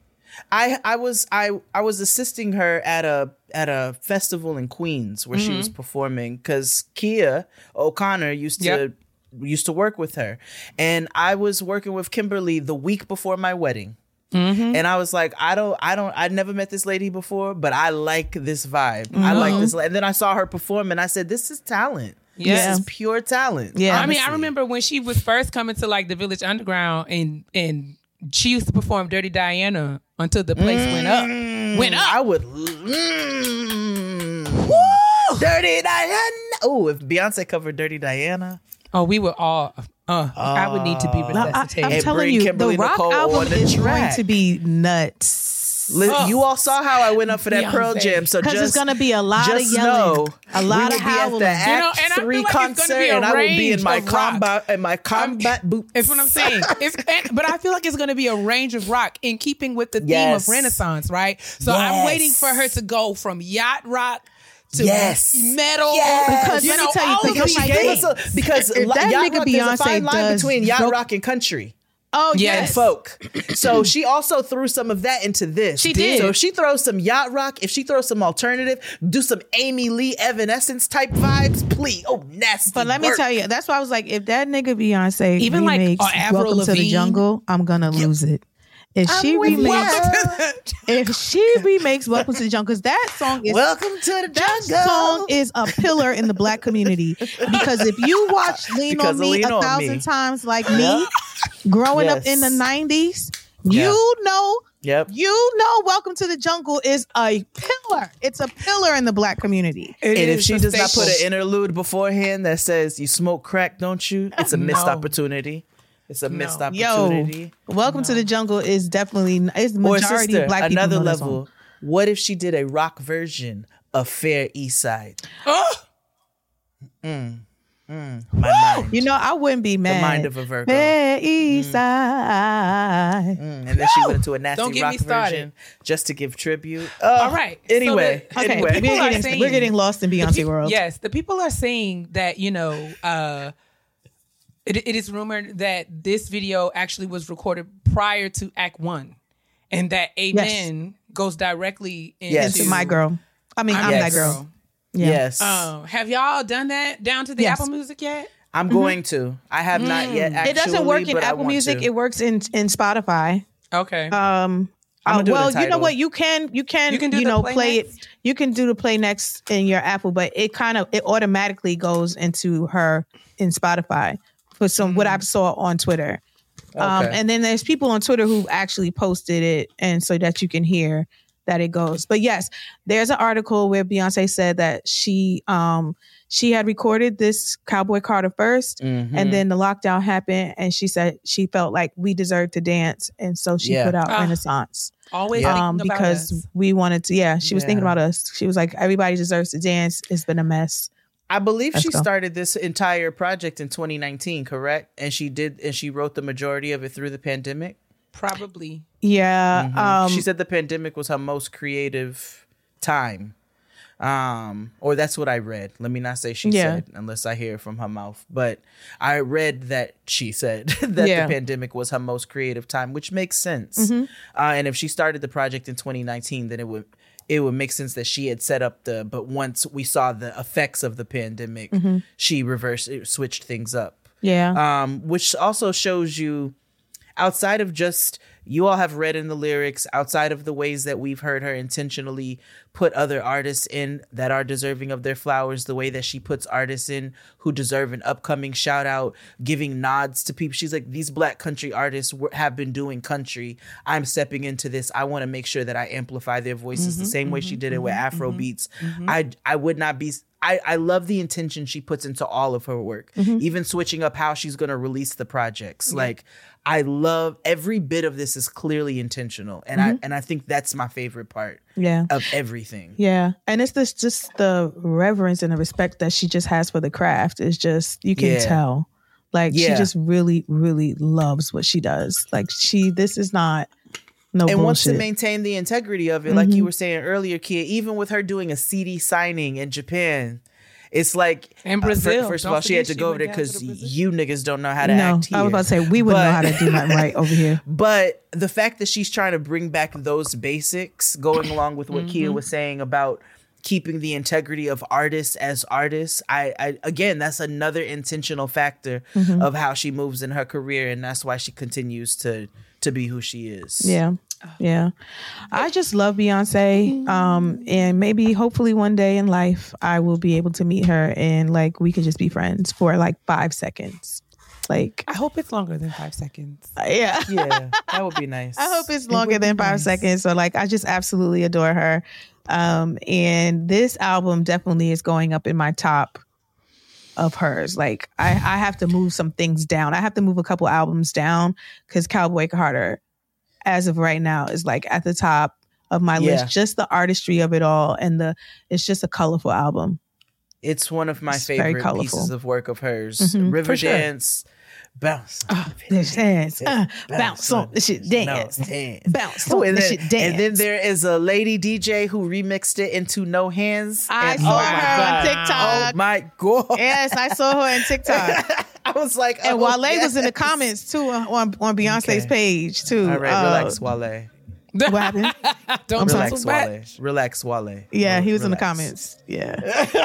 I was assisting her at a festival in Queens where she was performing because Kia O'Connor used to work with her, and I was working with Kimberly the week before my wedding. And I was like, I'd never met this lady before, but I like this vibe. I like this. And then I saw her perform and I said, this is talent. This is pure talent. Yeah. Honestly. I mean, I remember when she was first coming to like the Village Underground and she used to perform Dirty Diana until the place went up. I would. Dirty Diana. Oh, if Beyonce covered Dirty Diana. Oh, we were all. I would need to be resuscitated. I'm telling you, Kimberly the rock Nicole album is going to be nuts. You all saw how I went up for that Beyonce. Pearl Jam, so because it's going to be a lot of yelling, a lot of howling. At the Act 3 concert, and I will be in my combat boots. That's what I'm saying. But I feel like it's going to be a range of rock in keeping with the theme of Renaissance, right? So I'm waiting for her to go from yacht rock to metal. Because let me tell you, because she gave us because that yacht nigga rock, there's a fine line Beyonce between yacht rock and country. Oh, and folk. So she also threw some of that into this. She did. So if she throws some yacht rock, if she throws some alternative, do some Amy Lee Evanescence type vibes, please. Oh, nasty. But let me tell you, that's why I was like, if that nigga Beyonce even remakes like Welcome to the Jungle, I'm gonna lose it. If she remakes Welcome to the Jungle, because that song is Welcome to the Jungle. That song is a pillar in the Black community. Because if you watch Lean on Me 1,000 times like me, growing up in the 90s, you know Welcome to the Jungle is a pillar. It's a pillar in the Black community. And if she does not put an interlude beforehand that says, you smoke crack, don't you? It's a missed opportunity. It's a missed opportunity. Welcome to the Jungle is definitely the majority of Black people. Another level. What if she did a rock version of Fair East Side? My mind. You know, I wouldn't be mad. The mind of a Virgo. Fair East Side. And then she went into a nasty rock version just to give tribute. All right. Anyway, we're getting lost in Beyonce world. Yes, the people are saying that it is rumored that this video actually was recorded prior to Act 1 and that Amen goes directly into My Girl. I mean, I'm that girl. Yeah. Yes. Have y'all done that down to the Apple Music yet? I'm going to. I have not yet. Actually, it doesn't work in Apple Music. It works in Spotify. Okay. Well, you know what? You can play it. You can do the play next in your Apple, but it automatically goes into her in Spotify for what I saw on Twitter. And then there's people on Twitter who actually posted it, and so that you can hear that it goes. But yes, there's an article where Beyonce said that she had recorded this Cowboy Carter first, and then the lockdown happened, and she said she felt like we deserved to dance, and so she put out Renaissance. Always thinking because about us. We wanted to. She was thinking about us. She was like, everybody deserves to dance. It's been a mess. I believe she started this entire project in 2019, correct? And she wrote the majority of it through the pandemic. Probably. Yeah. She said the pandemic was her most creative time. Or that's what I read. Let me not say she said, unless I hear it from her mouth. But I read that she said that the pandemic was her most creative time, which makes sense. And if she started the project in 2019, then it would make sense that she had set up but once we saw the effects of the pandemic, she switched things up. Yeah. Which also shows you, outside of just, you all have read in the lyrics, outside of the ways that we've heard her intentionally put other artists in that are deserving of their flowers, the way that she puts artists in who deserve an upcoming shout out, giving nods to people. She's like, these Black country artists have been doing country. I'm stepping into this. I want to make sure that I amplify their voices the same way she did it with Afro beats. I would not be... I love the intention she puts into all of her work, even switching up how she's going to release the projects. Like, I love every bit of this is clearly intentional. And I think that's my favorite part of everything. Yeah. And it's just the reverence and the respect that she just has for the craft. It's just, you can tell. Like, she just really, really loves what she does. Like, this is not... No and bullshit. Wants to maintain the integrity of it, like you were saying earlier, Kia. Even with her doing a CD signing in Japan, it's like in Brazil. First of all, she had to go over there because you niggas don't know how to act here. I was about to say we wouldn't know how to do nothing right over here. But the fact that she's trying to bring back those basics, going along with what Kia was saying about keeping the integrity of artists as artists, I again, that's another intentional factor of how she moves in her career, and that's why she continues to be who she is. Yeah. I just love Beyonce. And maybe hopefully one day in life I will be able to meet her and like we could just be friends for like 5 seconds. Like, I hope it's longer than 5 seconds. Yeah, that would be nice. I hope it's longer than 5 seconds. So like, I just absolutely adore her. And this album definitely is going up in my top of hers. Like, I have to move some things down. I have to move a couple albums down because Cowboy Carter, as of right now, is like at the top of my list. Just the artistry of it all, and it's just a colorful album. It's one of my favorite pieces of work of hers. Riverdance. Sure. Bounce on this dance, bounce on this shit, dance, bounce on this shit, dance. And then there is a lady DJ who remixed it into No Hands. I saw her on TikTok. Oh my God. Yes, I saw her on TikTok. I was like, and Wale was in the comments too on Beyonce's page too. All right, relax, Wale. What happened? Don't relax, Wale. Relax, Wale. Yeah, he was in the comments. Yeah.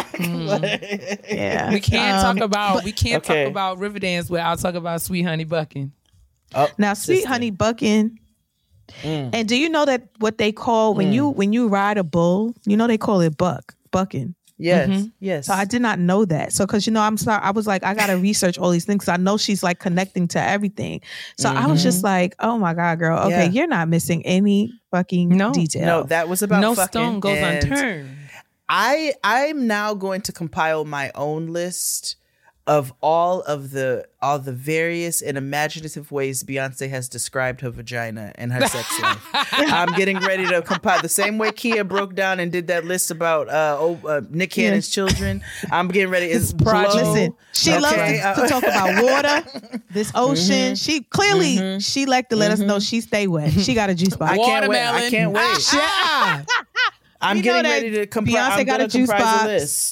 Yeah. We can't talk about Riverdance without talking about Sweet Honey Buckin'. Now, Sweet Honey Buckin'. And do you know that what they call when you ride a bull, you know they call it bucking. Yes. Yes. So I did not know that. So because I'm sorry, I was like, I gotta research all these things because I know she's like connecting to everything. So I was just like, oh my God, girl. Okay, you're not missing any fucking detail. No, that was about no fucking, stone goes unturned. I'm now going to compile my own list of all the various and imaginative ways Beyonce has described her vagina and her sex life. I'm getting ready to compile the same way Kia broke down and did that list about Nick Cannon's children. I'm getting ready. It's Listen, she loves to talk about water, this ocean. She clearly she like to let us know she stay wet. She got a juice box. I can't wait. I'm getting ready to compile. Beyonce got a juice box. List.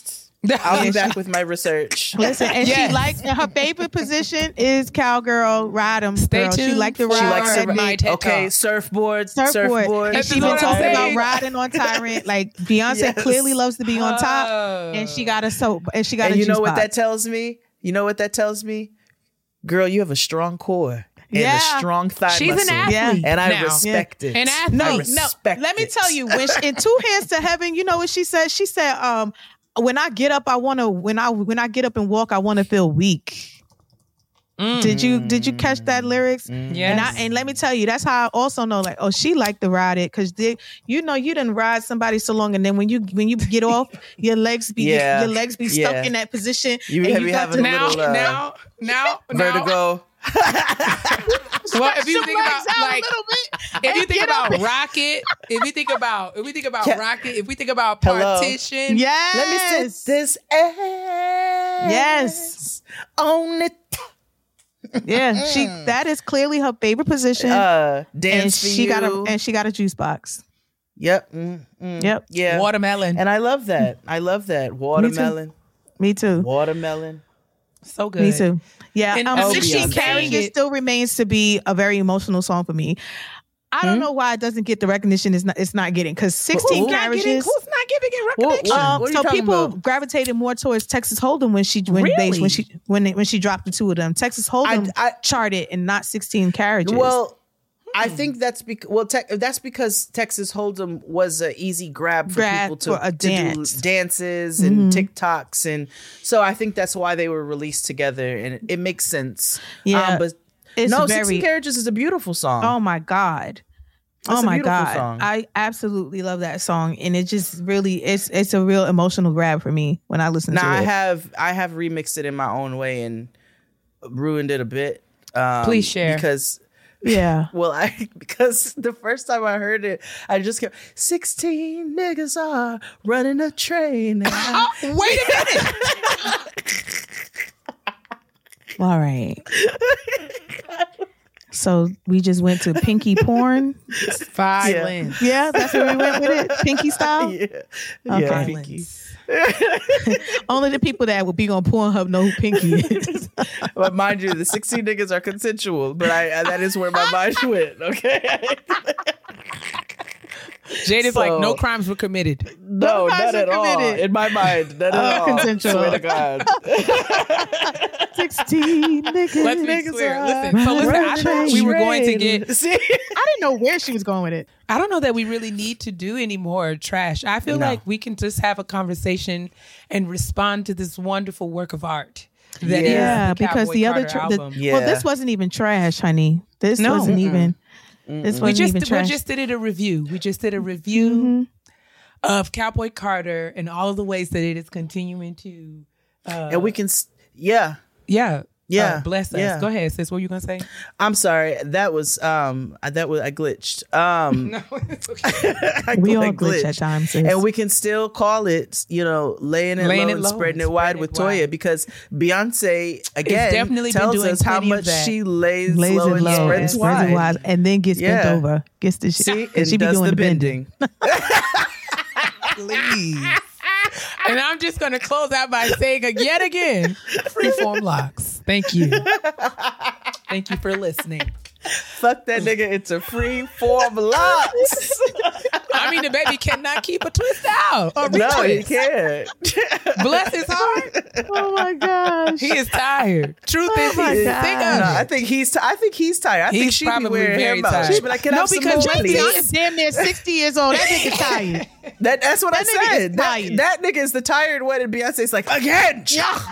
I'll be back with my research. Listen, and she likes, and her favorite position is cowgirl, ride 'em. Stay tuned. She likes to ride. Okay, surfboard. And she been talking about riding on Tyrant. Like Beyonce clearly loves to be on top, and she got a soap, and she got a juice box. What that tells me? You know what that tells me? Girl, you have a strong core. And a strong thigh muscle. She's an athlete. And I respect it. An athlete. No. Let me tell you, when in Two Hands to Heaven, you know what she said? She said, when I get up, when I get up and walk, I want to feel weak. Did you catch that lyrics? Yes. And let me tell you, that's how I also know, like, she liked to ride it, because you didn't ride somebody so long, and then when you get off, your legs be stuck in that position. You have a little vertigo. Well, if you think about if you think about Rocket, if we think about Partition, let me sit this ass on it. Yeah, that is clearly her favorite position. Dance and she got a juice box. Yep. Yep. Yeah. Watermelon. And I love that. Watermelon. Me too. Watermelon. So good. Me too. Yeah. And 16 Carriages still remains to be a very emotional song for me. I don't know why it doesn't get the recognition it's not getting, because 16 Carriages. Who's not giving it recognition? So people gravitated more towards Texas Hold'em when she dropped the two of them. Texas Hold'em charted and not 16 Carriages. Well, I think that's because Texas Hold'em was an easy grab for people to do dances and TikToks, and so I think that's why they were released together, and it makes sense. Yeah, but 16 Carriages is a beautiful song. Oh my God. That's a beautiful song. I absolutely love that song, and it just really it's a real emotional grab for me when I listen to it. I have remixed it in my own way and ruined it a bit. Please share. Because the first time I heard it, I just kept 16 niggas are running a train. Wait a minute. All right. So we just went to Pinky Porn. Violence. Yeah, that's where we went with it. Pinky style. Yeah. Okay. Pinky. Only the people that would be on Pornhub know who Pinky is. But mind you, the 16 niggas are consensual, but that is where my mind went. Okay. Jade is like, no crimes were committed. No, not at all. In my mind, not at all. Consensual. Swear to God. 16 niggas. Let's be clear. Listen, I thought we were going to get. See? I didn't know where she was going with it. I don't know that we really need to do any more trash. I feel like we can just have a conversation and respond to this wonderful work of art. That is the because the other album. well, this wasn't even trash, honey. This wasn't even. This wasn't even trash. We just did a review. We just did a review of Cowboy Carter and all of the ways that it is continuing to. And we can, bless us. Yeah. Go ahead, sis. What were you gonna say? I'm sorry. That was I glitched. No, it's okay. We all glitch at times, sis. And we can still call it, laying it low and spreading it wide with Toya, because Beyonce again tells us how much she lays low and spreads wide, and then gets bent over, gets the shit. And she does the bending. Please. And I'm just going to close out by saying yet again, Freeform Locks. Thank you. Thank you for listening. Fuck that nigga. It's a Freeform Locks. I mean, the baby cannot keep a twist out or retwist. No, he can't. Bless his heart. Oh my gosh. He is tired. Truth is, he's sick of it. I think he's tired. I think she'd be wearing hair out. She'd be like, because JB is damn near 60 years old. That nigga tired. That's what I said. That nigga is the tired one, and Beyonce's like, again.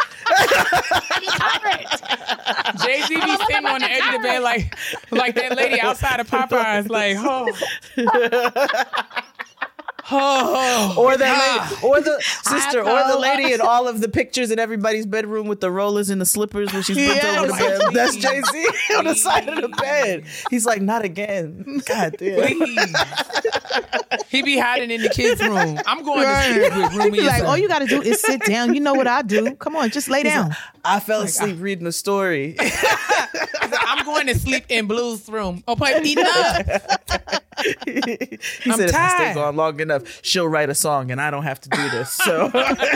Jay-Z be sitting on the edge of the bed like that lady outside of Popeyes, like, or the sister, or the lady in all of the pictures in everybody's bedroom with the rollers and the slippers when she's bent over the bed. That's Jay-Z on the side of the bed. He's like, not again. God damn. Please. He be hiding in the kids' room. I'm going to sleep with Rumi. He be like, all you got to do is sit down. You know what I do. Come on, just lay down. I fell asleep reading a story. I'm going to sleep in Blue's room. Oh, enough. He said, if I stay gone long enough, she'll write a song and I don't have to do this. So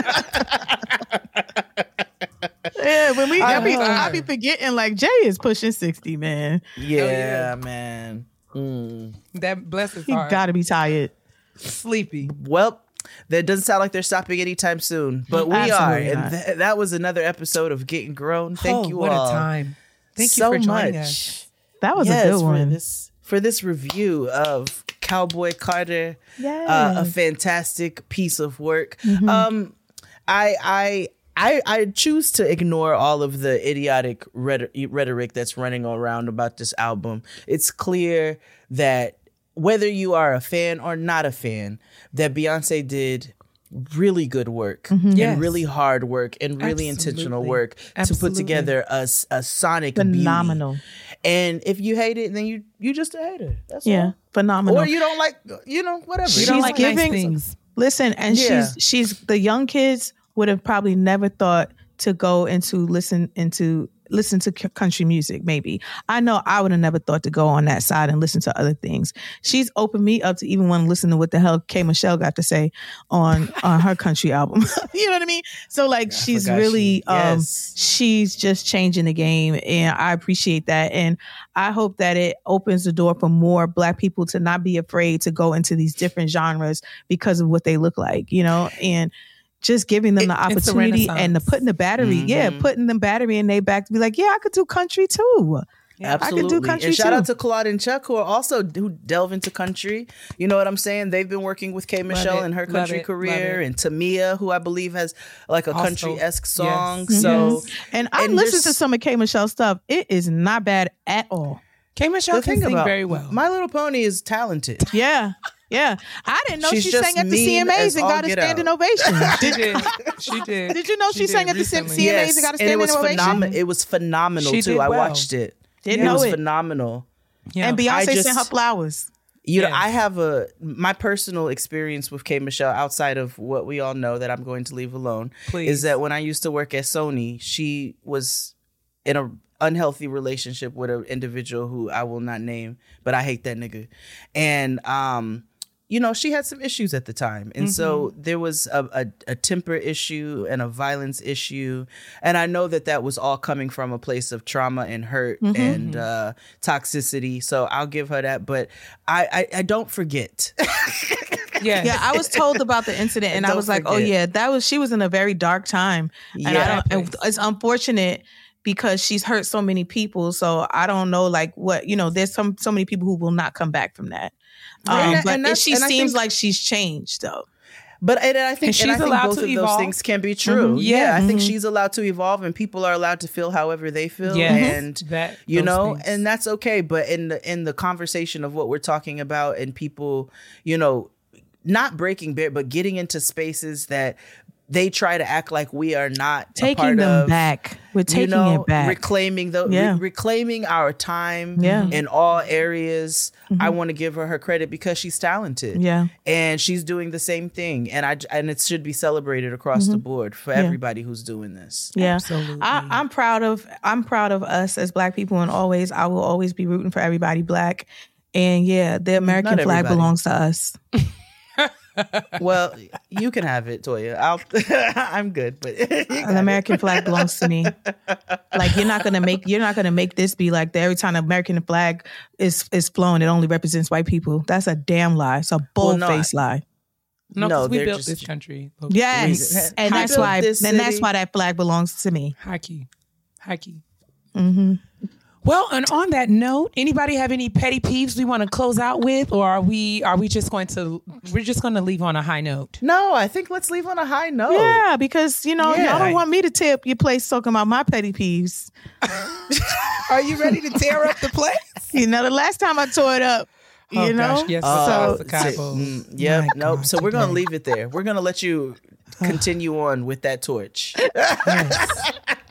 yeah, when I be forgetting like Jay is pushing 60, man. Yeah, man. That bless his heart. He gotta be tired. Sleepy. Well, that doesn't sound like they're stopping anytime soon, but we Absolutely are. And that was another episode of Getting Grown. Thank you what all. What a time. Thank so you for joining much. us. That was a good one. For this review of Cowboy Carter, a fantastic piece of work. Mm-hmm. I choose to ignore all of the idiotic rhetoric that's running around about this album. It's clear that whether you are a fan or not a fan, that Beyonce did really good work and really hard work and really intentional work to put together a sonic phenomenal beauty. And if you hate it, then you just a hater. That's all. Phenomenal. Or you don't like, whatever. You don't like nice things. Listen, and she's the young kids would have probably never thought to go into listen to country music. Maybe I know I would have never thought to go on that side and listen to other things. She's opened me up to even want to listen to what the hell K Michelle got to say on her country album. You know what I mean? So like she's really she's just changing the game, and I appreciate that. And I hope that it opens the door for more Black people to not be afraid to go into these different genres because of what they look like, and just giving them the opportunity and putting the battery, putting the battery in their back to be like, I could do country too. Absolutely. I could do country and shout out to Claude and Chuck who delve into country. You know what I'm saying? They've been working with K Michelle in her country career, and Tamia, who I believe has like a country-esque song. Yes. So, and I listened to some of K Michelle's stuff. It is not bad at all. K Michelle can sing very well. My Little Pony is talented. Yeah. Yeah, I didn't know she sang at the CMAs and got a standing ovation. She did. Did you know she sang at the CMAs and got a standing ovation? It was phenomenal too. I watched it. It was phenomenal. Yeah. And Beyonce sent her flowers. I have my personal experience with K Michelle outside of what we all know that I'm going to leave alone. Please. Is that when I used to work at Sony, she was in a unhealthy relationship with an individual who I will not name, but I hate that nigga. And she had some issues at the time. And so there was a temper issue and a violence issue. And I know that was all coming from a place of trauma and hurt and toxicity. So I'll give her that. But I don't forget. Yeah, I was told about the incident and I was like, she was in a very dark time. And it's unfortunate because she's hurt so many people. So I don't know there's so many people who will not come back from that. She seems like she's changed though. But I think both of those things can be true. I think she's allowed to evolve, and people are allowed to feel however they feel, and and that's okay. But in the conversation of what we're talking about, and people, not breaking bare, but getting into spaces that they try to act like we are not taking them back. We're taking it back, reclaiming our time in all areas. I want to give her credit because she's talented, and she's doing the same thing, and it should be celebrated across the board for everybody who's doing this. Absolutely. I'm proud of us as Black people, and I will always be rooting for everybody Black. And the American flag belongs to us. Well, you can have it, Toya. I'm good, but the American flag belongs to me. Like you're not gonna make this be like every time the American flag is flown, it only represents white people. That's a damn lie. It's a bold-faced lie. No, we built this country. Yes, and that's why that flag belongs to me. High key. Mm-hmm. Well, and on that note, anybody have any petty peeves we want to close out with, or are we just going to leave on a high note? No, I think let's leave on a high note. Yeah, because y'all don't want me to tear up your place talking about my petty peeves. Are you ready to tear up the place? The last time I tore it up. Gosh, yes. Nope. So we're gonna leave it there. We're gonna let you continue on with that torch. Yes.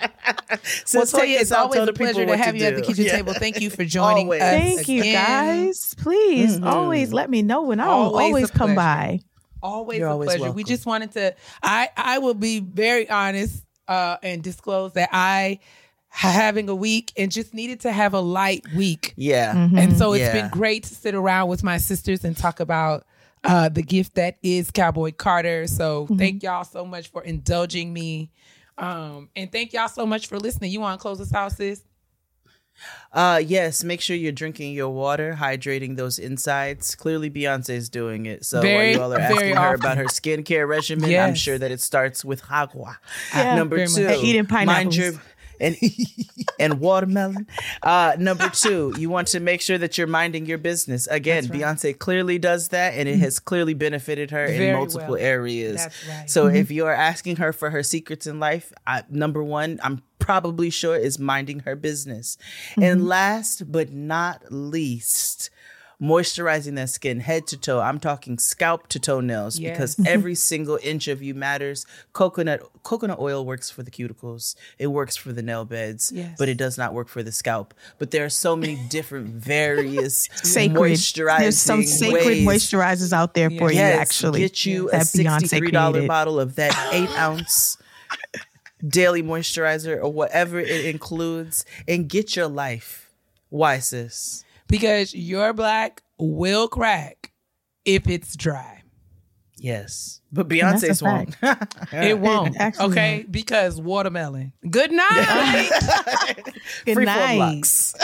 Toya, it's always a pleasure to have you at the kitchen table. Thank you for joining us. Thank you, guys. Please always let me know when I'll always come by. Always a pleasure. Welcome. We just wanted to. I will be very honest and disclose that I having a week and just needed to have a light week. Yeah. Mm-hmm. And so it's been great to sit around with my sisters and talk about the gift that is Cowboy Carter. So thank y'all so much for indulging me. And thank y'all so much for listening. You want to close us out, sis? Yes, make sure you're drinking your water, hydrating those insides. Clearly Beyonce's doing it. So while you all are asking her about her skincare regimen, I'm sure that it starts with agua. Number 2, eating pineapples. Mind and watermelon. Number 2, you want to make sure that you're minding your business. Again, Beyonce clearly does that, and it has clearly benefited her in multiple areas. That's right. So if you're asking her for her secrets in life, number 1, I'm probably sure is minding her business. And last but not least, moisturizing that skin head to toe. I'm talking scalp to toenails because every single inch of you matters. Coconut oil works for the cuticles. It works for the nail beds, but it does not work for the scalp. But there are so many different various moisturizing There's some sacred moisturizers out there for you, actually. Get you a $63 bottle of that 8-ounce daily moisturizer or whatever it includes, and get your life. Why, sis? Because your black will crack if it's dry. Yes. But Beyonce's won't. It won't. Okay? Because watermelon. Good night. Good Free night. Lux.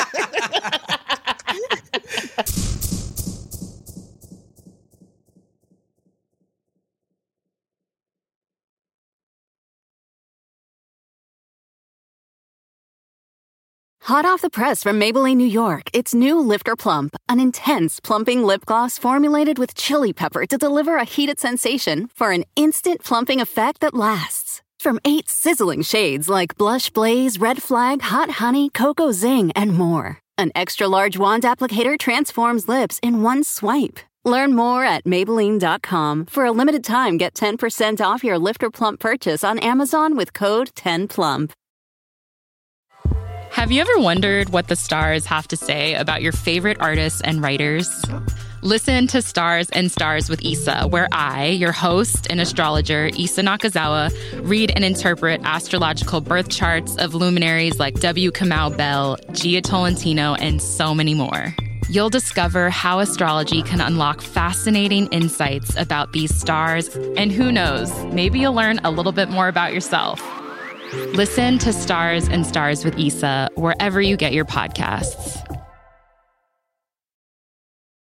Hot off the press from Maybelline, New York, it's new Lifter Plump, an intense plumping lip gloss formulated with chili pepper to deliver a heated sensation for an instant plumping effect that lasts. From 8 sizzling shades like Blush Blaze, Red Flag, Hot Honey, Cocoa Zing, and more. An extra-large wand applicator transforms lips in one swipe. Learn more at Maybelline.com. For a limited time, get 10% off your Lifter Plump purchase on Amazon with code 10PLUMP. Have you ever wondered what the stars have to say about your favorite artists and writers? Listen to Stars and Stars with Issa, where I, your host and astrologer, Issa Nakazawa, read and interpret astrological birth charts of luminaries like W. Kamau Bell, Gia Tolentino, and so many more. You'll discover how astrology can unlock fascinating insights about these stars, and who knows, maybe you'll learn a little bit more about yourself. Listen to Stars and Stars with Issa wherever you get your podcasts.